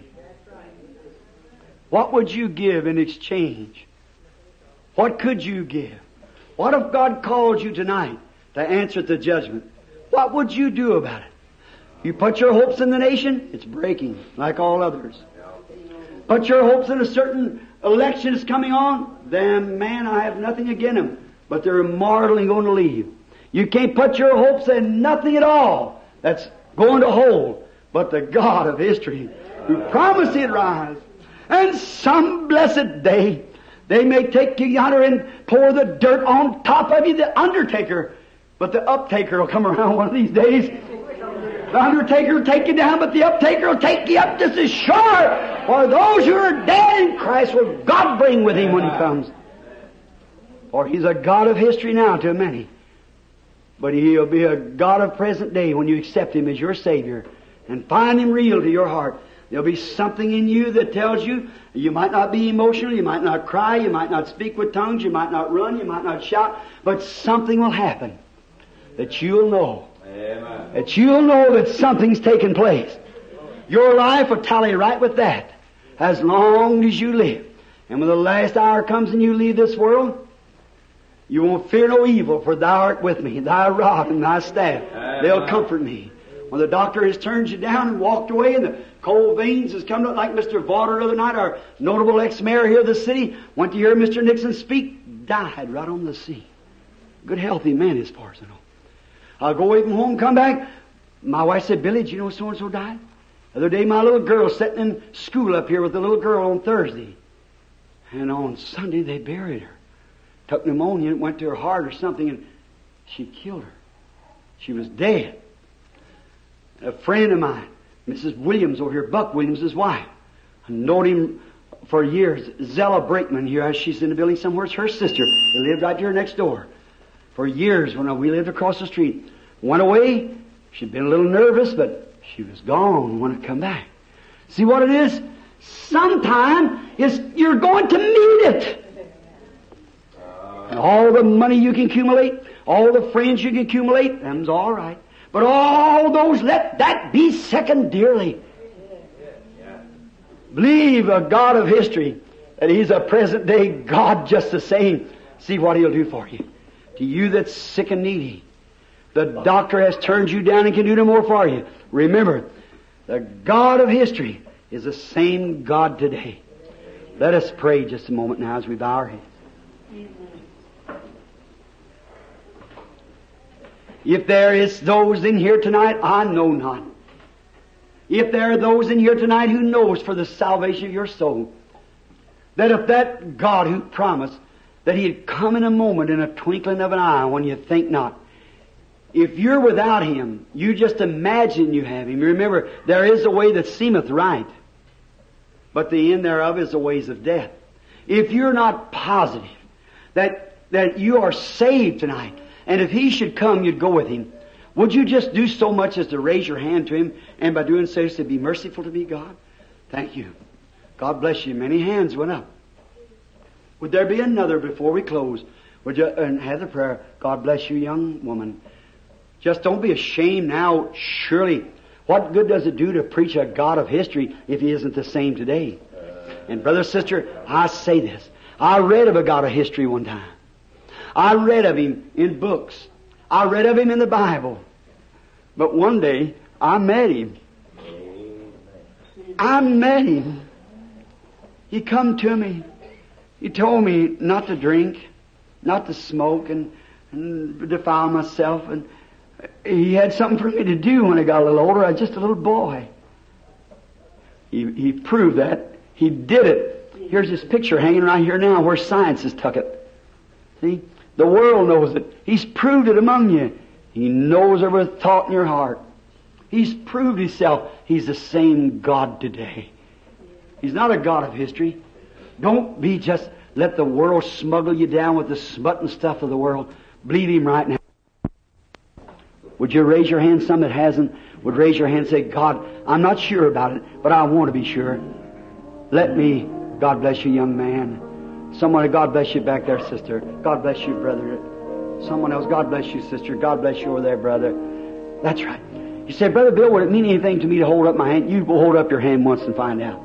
What would you give in exchange? What could you give? What if God called you tonight to answer the judgment? What would you do about it? You put your hopes in the nation, it's breaking, like all others. Put your hopes in a certain election that's coming on, then man, I have nothing against them. But they're immortally going to leave. You can't put your hopes in nothing at all that's going to hold but the God of history who promised He'd rise. And some blessed day, they may take you yonder and pour the dirt on top of you, the undertaker. But the uptaker will come around one of these days. The undertaker will take you down, but the uptaker will take you up just as sure. For those who are dead in Christ will God bring with Him when He comes. For He's a God of history now to many. But He'll be a God of present day when you accept Him as your Savior and find Him real to your heart. There'll be something in you that tells you you might not be emotional, you might not cry, you might not speak with tongues, you might not run, you might not shout, but something will happen that you'll know. Amen. That you'll know that something's taken place. Your life will tally right with that as long as you live. And when the last hour comes and you leave this world, you won't fear no evil, for Thou art with me, Thy rod and Thy staff. Amen. They'll comfort me. When the doctor has turned you down and walked away and the cold veins has come up like Mister Vaughter the other night, our notable ex-mayor here of the city, went to hear Mister Nixon speak, died right on the scene. Good healthy man as far as I know. I'll go away from home, come back. My wife said, Billy, did you know so-and-so died? The other day my little girl was sitting in school up here with the little girl on Thursday. And on Sunday they buried her. Took pneumonia and it went to her heart or something and she killed her. She was dead. A friend of mine, Missus Williams over here, Buck Williams, his wife. I known him for years. Zella Brinkman here, she's in the building somewhere. It's her sister. They lived right here next door. For years when we lived across the street. Went away. She'd been a little nervous, but she was gone when I come back. See what it is? Sometime is you're going to need it. And all the money you can accumulate, all the friends you can accumulate, them's all right. But all those, let that be secondarily. Believe a God of history, that He's a present day God just the same. See what He'll do for you. To you that's sick and needy, the doctor has turned you down and can do no more for you. Remember, the God of history is the same God today. Let us pray just a moment now as we bow our heads. If there is those in here tonight, I know not. If there are those in here tonight who knows for the salvation of your soul, that if that God who promised that He'd come in a moment, in a twinkling of an eye, when you think not, if you're without Him, you just imagine you have Him. Remember, there is a way that seemeth right, but the end thereof is the ways of death. If you're not positive that, that you are saved tonight, and if He should come, you'd go with Him, would you just do so much as to raise your hand to Him, and by doing so say, be merciful to me, God? Thank you. God bless you. Many hands went up. Would there be another before we close? Would you, and have the prayer, God bless you, young woman. Just don't be ashamed now. Surely, what good does it do to preach a God of history if He isn't the same today? And brother, sister, I say this. I read of a God of history one time. I read of Him in books. I read of Him in the Bible. But one day, I met Him. I met Him. He come to me. He told me not to drink, not to smoke, and, and defile myself. And He had something for me to do when I got a little older. I was just a little boy. He, he proved that. He did it. Here's this picture hanging right here now where science has took it. See? The world knows it. He's proved it among you. He knows every thought in your heart. He's proved Himself. He's the same God today. He's not a God of history. Don't be just let the world smuggle you down with the smut and stuff of the world. Believe Him right now. Would you raise your hand? Some that hasn't would raise your hand and say, God, I'm not sure about it, but I want to be sure. Let me, God bless you, young man. Someone, God bless you back there, sister. God bless you, brother. Someone else, God bless you, sister. God bless you over there, brother. That's right. You say, Brother Bill, would it mean anything to me to hold up my hand? You will hold up your hand once and find out.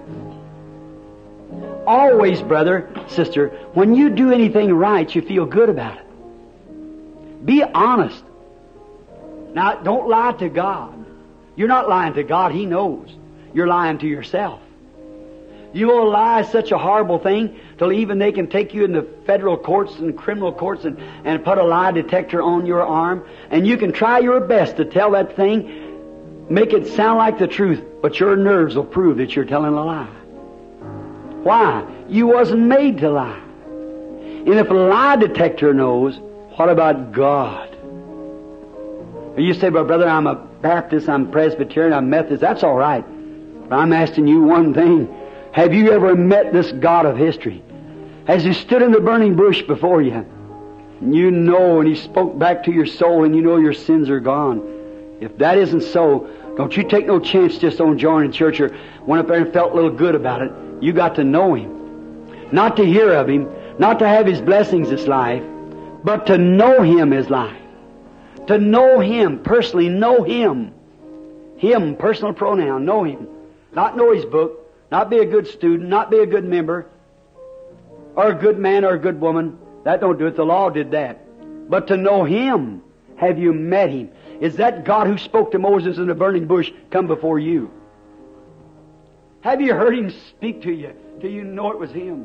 Always, brother, sister, when you do anything right, you feel good about it. Be honest. Now, don't lie to God. You're not lying to God. He knows. You're lying to yourself. You will lie such a horrible thing till even they can take you in the federal courts and criminal courts and, and put a lie detector on your arm. And you can try your best to tell that thing, make it sound like the truth, but your nerves will prove that you're telling a lie. Why? You wasn't made to lie. And if a lie detector knows, what about God? You say, well, brother, I'm a Baptist, I'm Presbyterian, I'm Methodist. That's all right. But I'm asking you one thing. Have you ever met this God of history? Has He stood in the burning bush before you? And you know, and He spoke back to your soul, and you know your sins are gone. If that isn't so, don't you take no chance just on joining church or went up there and felt a little good about it. You got to know Him. Not to hear of Him, not to have His blessings this life, but to know Him is life. To know Him, personally know Him. Him, personal pronoun, know Him. Not know His book, not be a good student, not be a good member, or a good man or a good woman. That don't do it. The law did that. But to know Him, have you met Him? Is that God who spoke to Moses in the burning bush come before you? Have you heard Him speak to you? Do you know it was Him?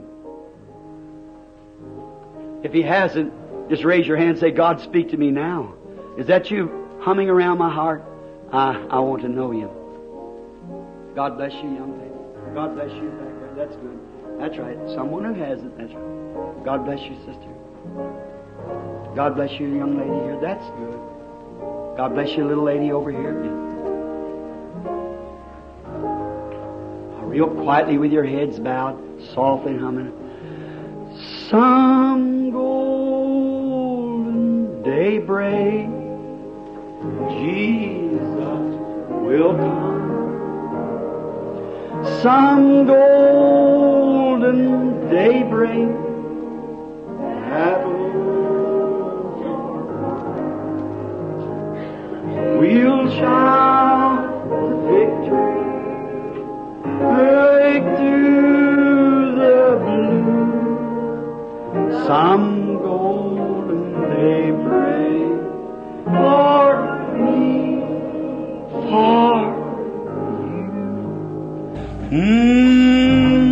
If He hasn't, just raise your hand and say, God, speak to me now. Is that you humming around my heart? I, I want to know Him. God bless you, young lady. God bless you back there. That's good. That's right. Someone who hasn't. That's right. God bless you, sister. God bless you, young lady here. That's good. God bless you, little lady over here. Real quietly with your heads bowed, softly humming. Some golden daybreak, Jesus will come. Some golden daybreak, we'll shout the victory, break through the blue. Some golden daybreak for me, for you. Mm.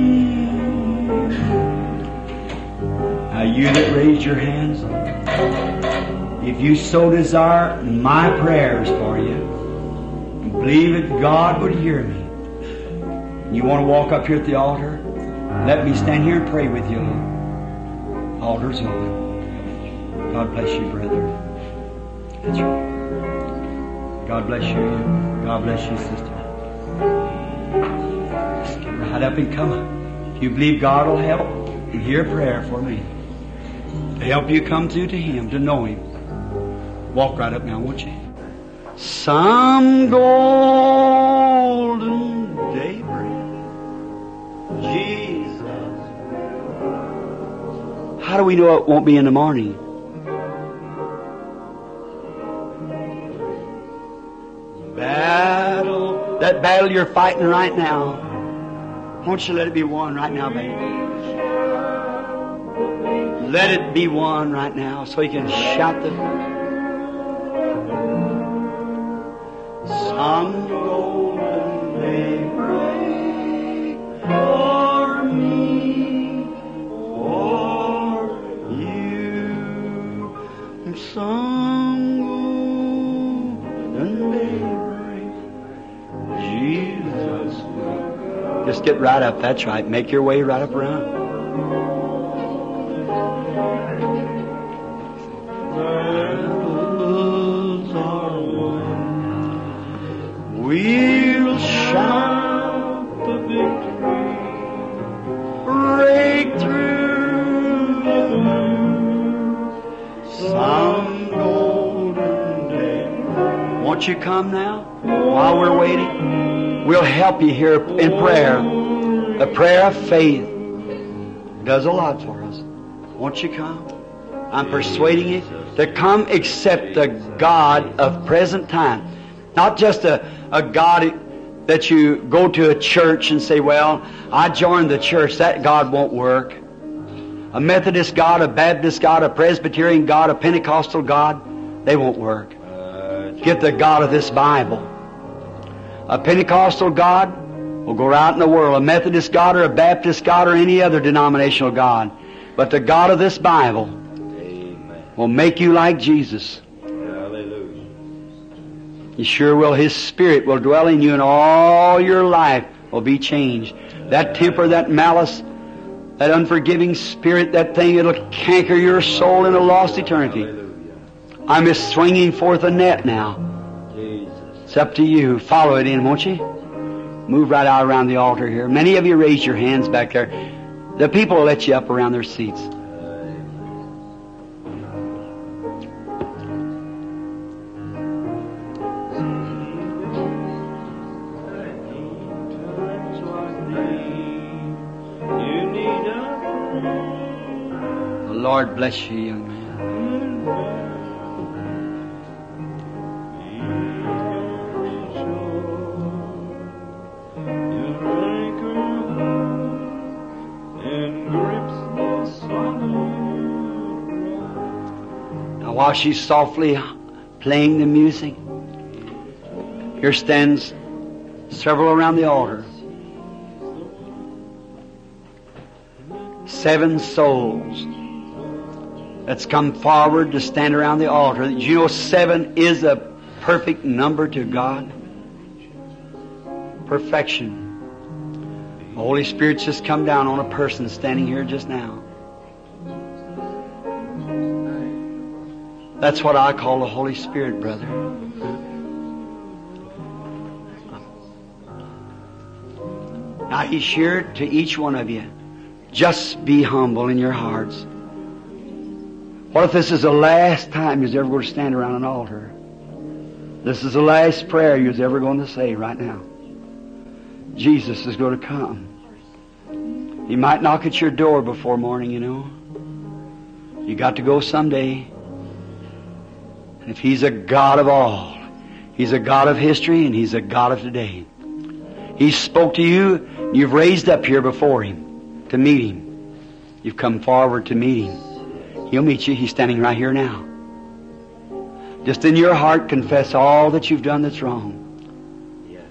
Now you that raised your hands, if you so desire my prayers for you, and believe that God would hear me, and you want to walk up here at the altar, let me stand here and pray with you. Altar's open. God bless you, brother. That's right. God bless you. God bless you, sister. Just get right up and come up. If you believe God will help, and hear a prayer for me to help you come through to Him, to know Him. Walk right up now, won't you? Some golden daybreak, Jesus. How do we know it won't be in the morning? Battle, that battle you're fighting right now, won't you let it be won right now, baby? Let it be won right now so you can shout the... Some golden daybreak for me, for you. Some golden daybreak, Jesus. Just get right up, that's right. Make your way right up around. We'll shout the victory, break through the blue, some golden day. Won't you come now? While we're waiting, we'll help you here in prayer. A prayer of faith does a lot for us. Won't you come? I'm persuading you to come accept the God of present time. Not just a, a God that you go to a church and say, well, I joined the church. That God won't work. A Methodist God, a Baptist God, a Presbyterian God, a Pentecostal God, they won't work. Get the God of this Bible. A Pentecostal God will go out in the world. A Methodist God or a Baptist God or any other denominational God. But the God of this Bible will make you like Jesus. You sure will. His Spirit will dwell in you and all your life will be changed. That temper, that malice, that unforgiving spirit, that thing that'll canker your soul in a lost eternity. I'm just swinging forth a net now. It's up to you. Follow it in, won't you? Move right out around the altar here. Many of you raised your hands back there. The people will let you up around their seats. Lord bless you, young man. Now while she's softly playing the music, here stands several around the altar. Seven souls that's come forward to stand around the altar. You know, seven is a perfect number to God. Perfection. The Holy Spirit's just come down on a person standing here just now. That's what I call the Holy Spirit, brother. Now He's here to each one of you. Just be humble in your hearts. What if this is the last time you're ever going to stand around an altar? This is the last prayer you're ever going to say right now. Jesus is going to come. He might knock at your door before morning, you know. You got to go someday. And if He's a God of all, He's a God of history and He's a God of today. He spoke to you, you've raised up here before Him to meet Him. You've come forward to meet Him. He'll meet you. He's standing right here now. Just in your heart confess all that you've done that's wrong. Yes.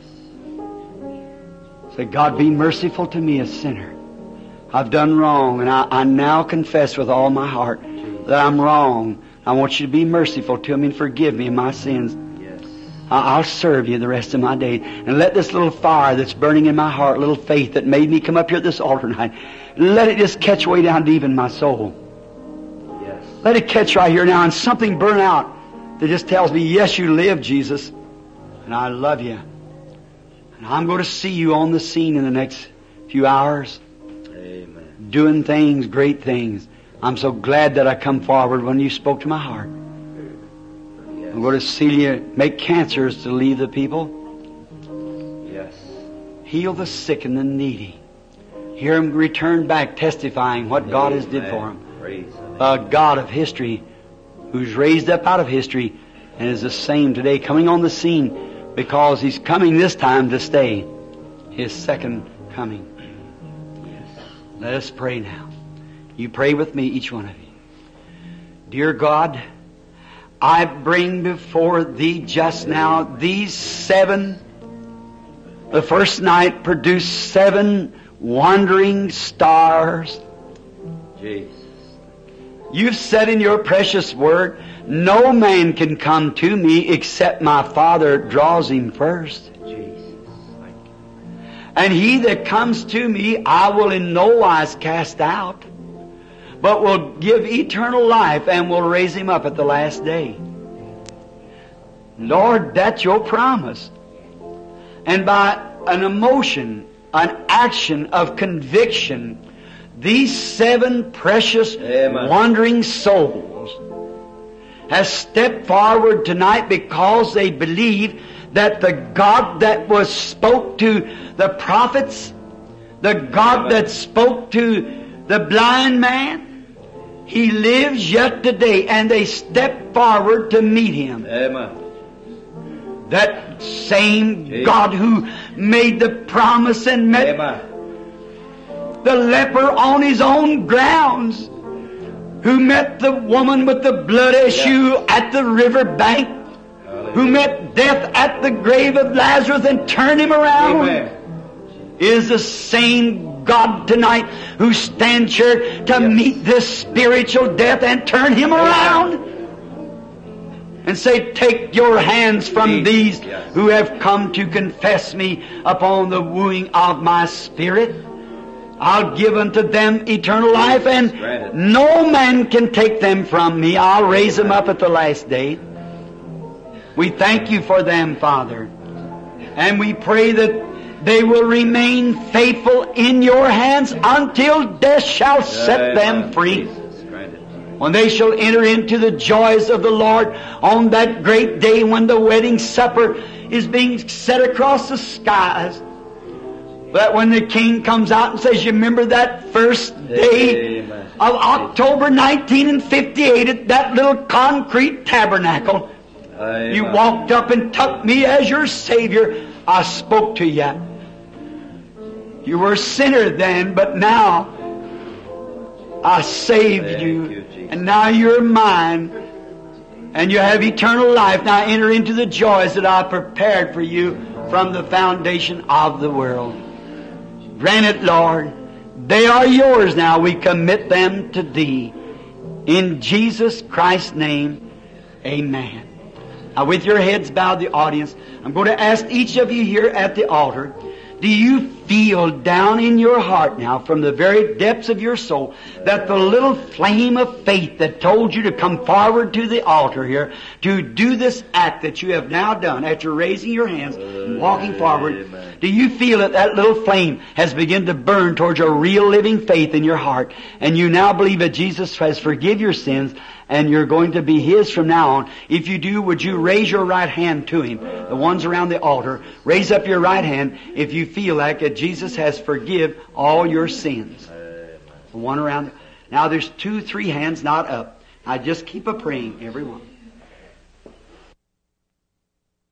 Say, God, be merciful to me, a sinner. I've done wrong, and I, I now confess with all my heart that I'm wrong. I want you to be merciful to me and forgive me of my sins. Yes. I, I'll serve you the rest of my days. And let this little fire that's burning in my heart, little faith that made me come up here at this altar tonight, let it just catch way down deep in my soul. Yes. Let it catch right here now and something burn out that just tells me, yes, you live, Jesus, and I love you. And I'm going to see you on the scene in the next few hours. Amen. Doing things, great things. I'm so glad that I come forward when you spoke to my heart. Yes. I'm going to see you make cancers to leave the people. Yes. Heal the sick and the needy. Hear them return back testifying what God has did for them. Praise A God of history who's raised up out of history and is the same today, coming on the scene because He's coming this time to stay. His second coming. Yes. Let us pray now. You pray with me, each one of you. Dear God, I bring before Thee just now these seven. The first night produced seven wandering stars. Jesus. You've said in your precious word, no man can come to me except my Father draws him first. Jesus. Thank you. And he that comes to me, I will in no wise cast out, but will give eternal life and will raise him up at the last day. Lord, that's your promise. And by an emotion, an action of conviction, these seven precious Amen. wandering souls has stepped forward tonight because they believe that the God that was spoke to the prophets, the God Amen. that spoke to the blind man, He lives yet today, and they step forward to meet Him. Amen. That same Jesus. God who made the promise and met Amen. the leper on his own grounds, who met the woman with the blood issue at the river bank, who met death at the grave of Lazarus and turned him around, Amen. is the same God tonight who stands here to Yes. meet this spiritual death and turn him around and say, take your hands from these Yes. who have come to confess me upon the wooing of my spirit. I'll give unto them eternal life, and Granted. no man can take them from me. I'll raise them up at the last day. We thank you for them, Father. And we pray that they will remain faithful in your hands until death shall set them Amen. free. Jesus. Granted. When they shall enter into the joys of the Lord on that great day when the wedding supper is being set across the skies. That when the King comes out and says, you remember that first day Amen. of October nineteen fifty-eight at that little concrete tabernacle, Amen. you walked up and took me as your Savior. I spoke to you. You were a sinner then, but now I saved Thank you, you, Jesus. and now you're mine, and you have eternal life. Now enter into the joys that I prepared for you from the foundation of the world. Grant it, Lord. They are yours now. We commit them to Thee. In Jesus Christ's name, amen. Now with your heads bowed, the audience, I'm going to ask each of you here at the altar Do you feel down in your heart now, from the very depths of your soul, that the little flame of faith that told you to come forward to the altar here, to do this act that you have now done after raising your hands and walking forward, do you feel that that little flame has begun to burn towards a real living faith in your heart, and you now believe that Jesus has forgiven your sins, and you're going to be His from now on? If you do, would you raise your right hand to Him? The ones around the altar, raise up your right hand if you feel like that Jesus has forgiven all your sins. The one around. Now there's two, three hands not up. I just keep a praying, everyone.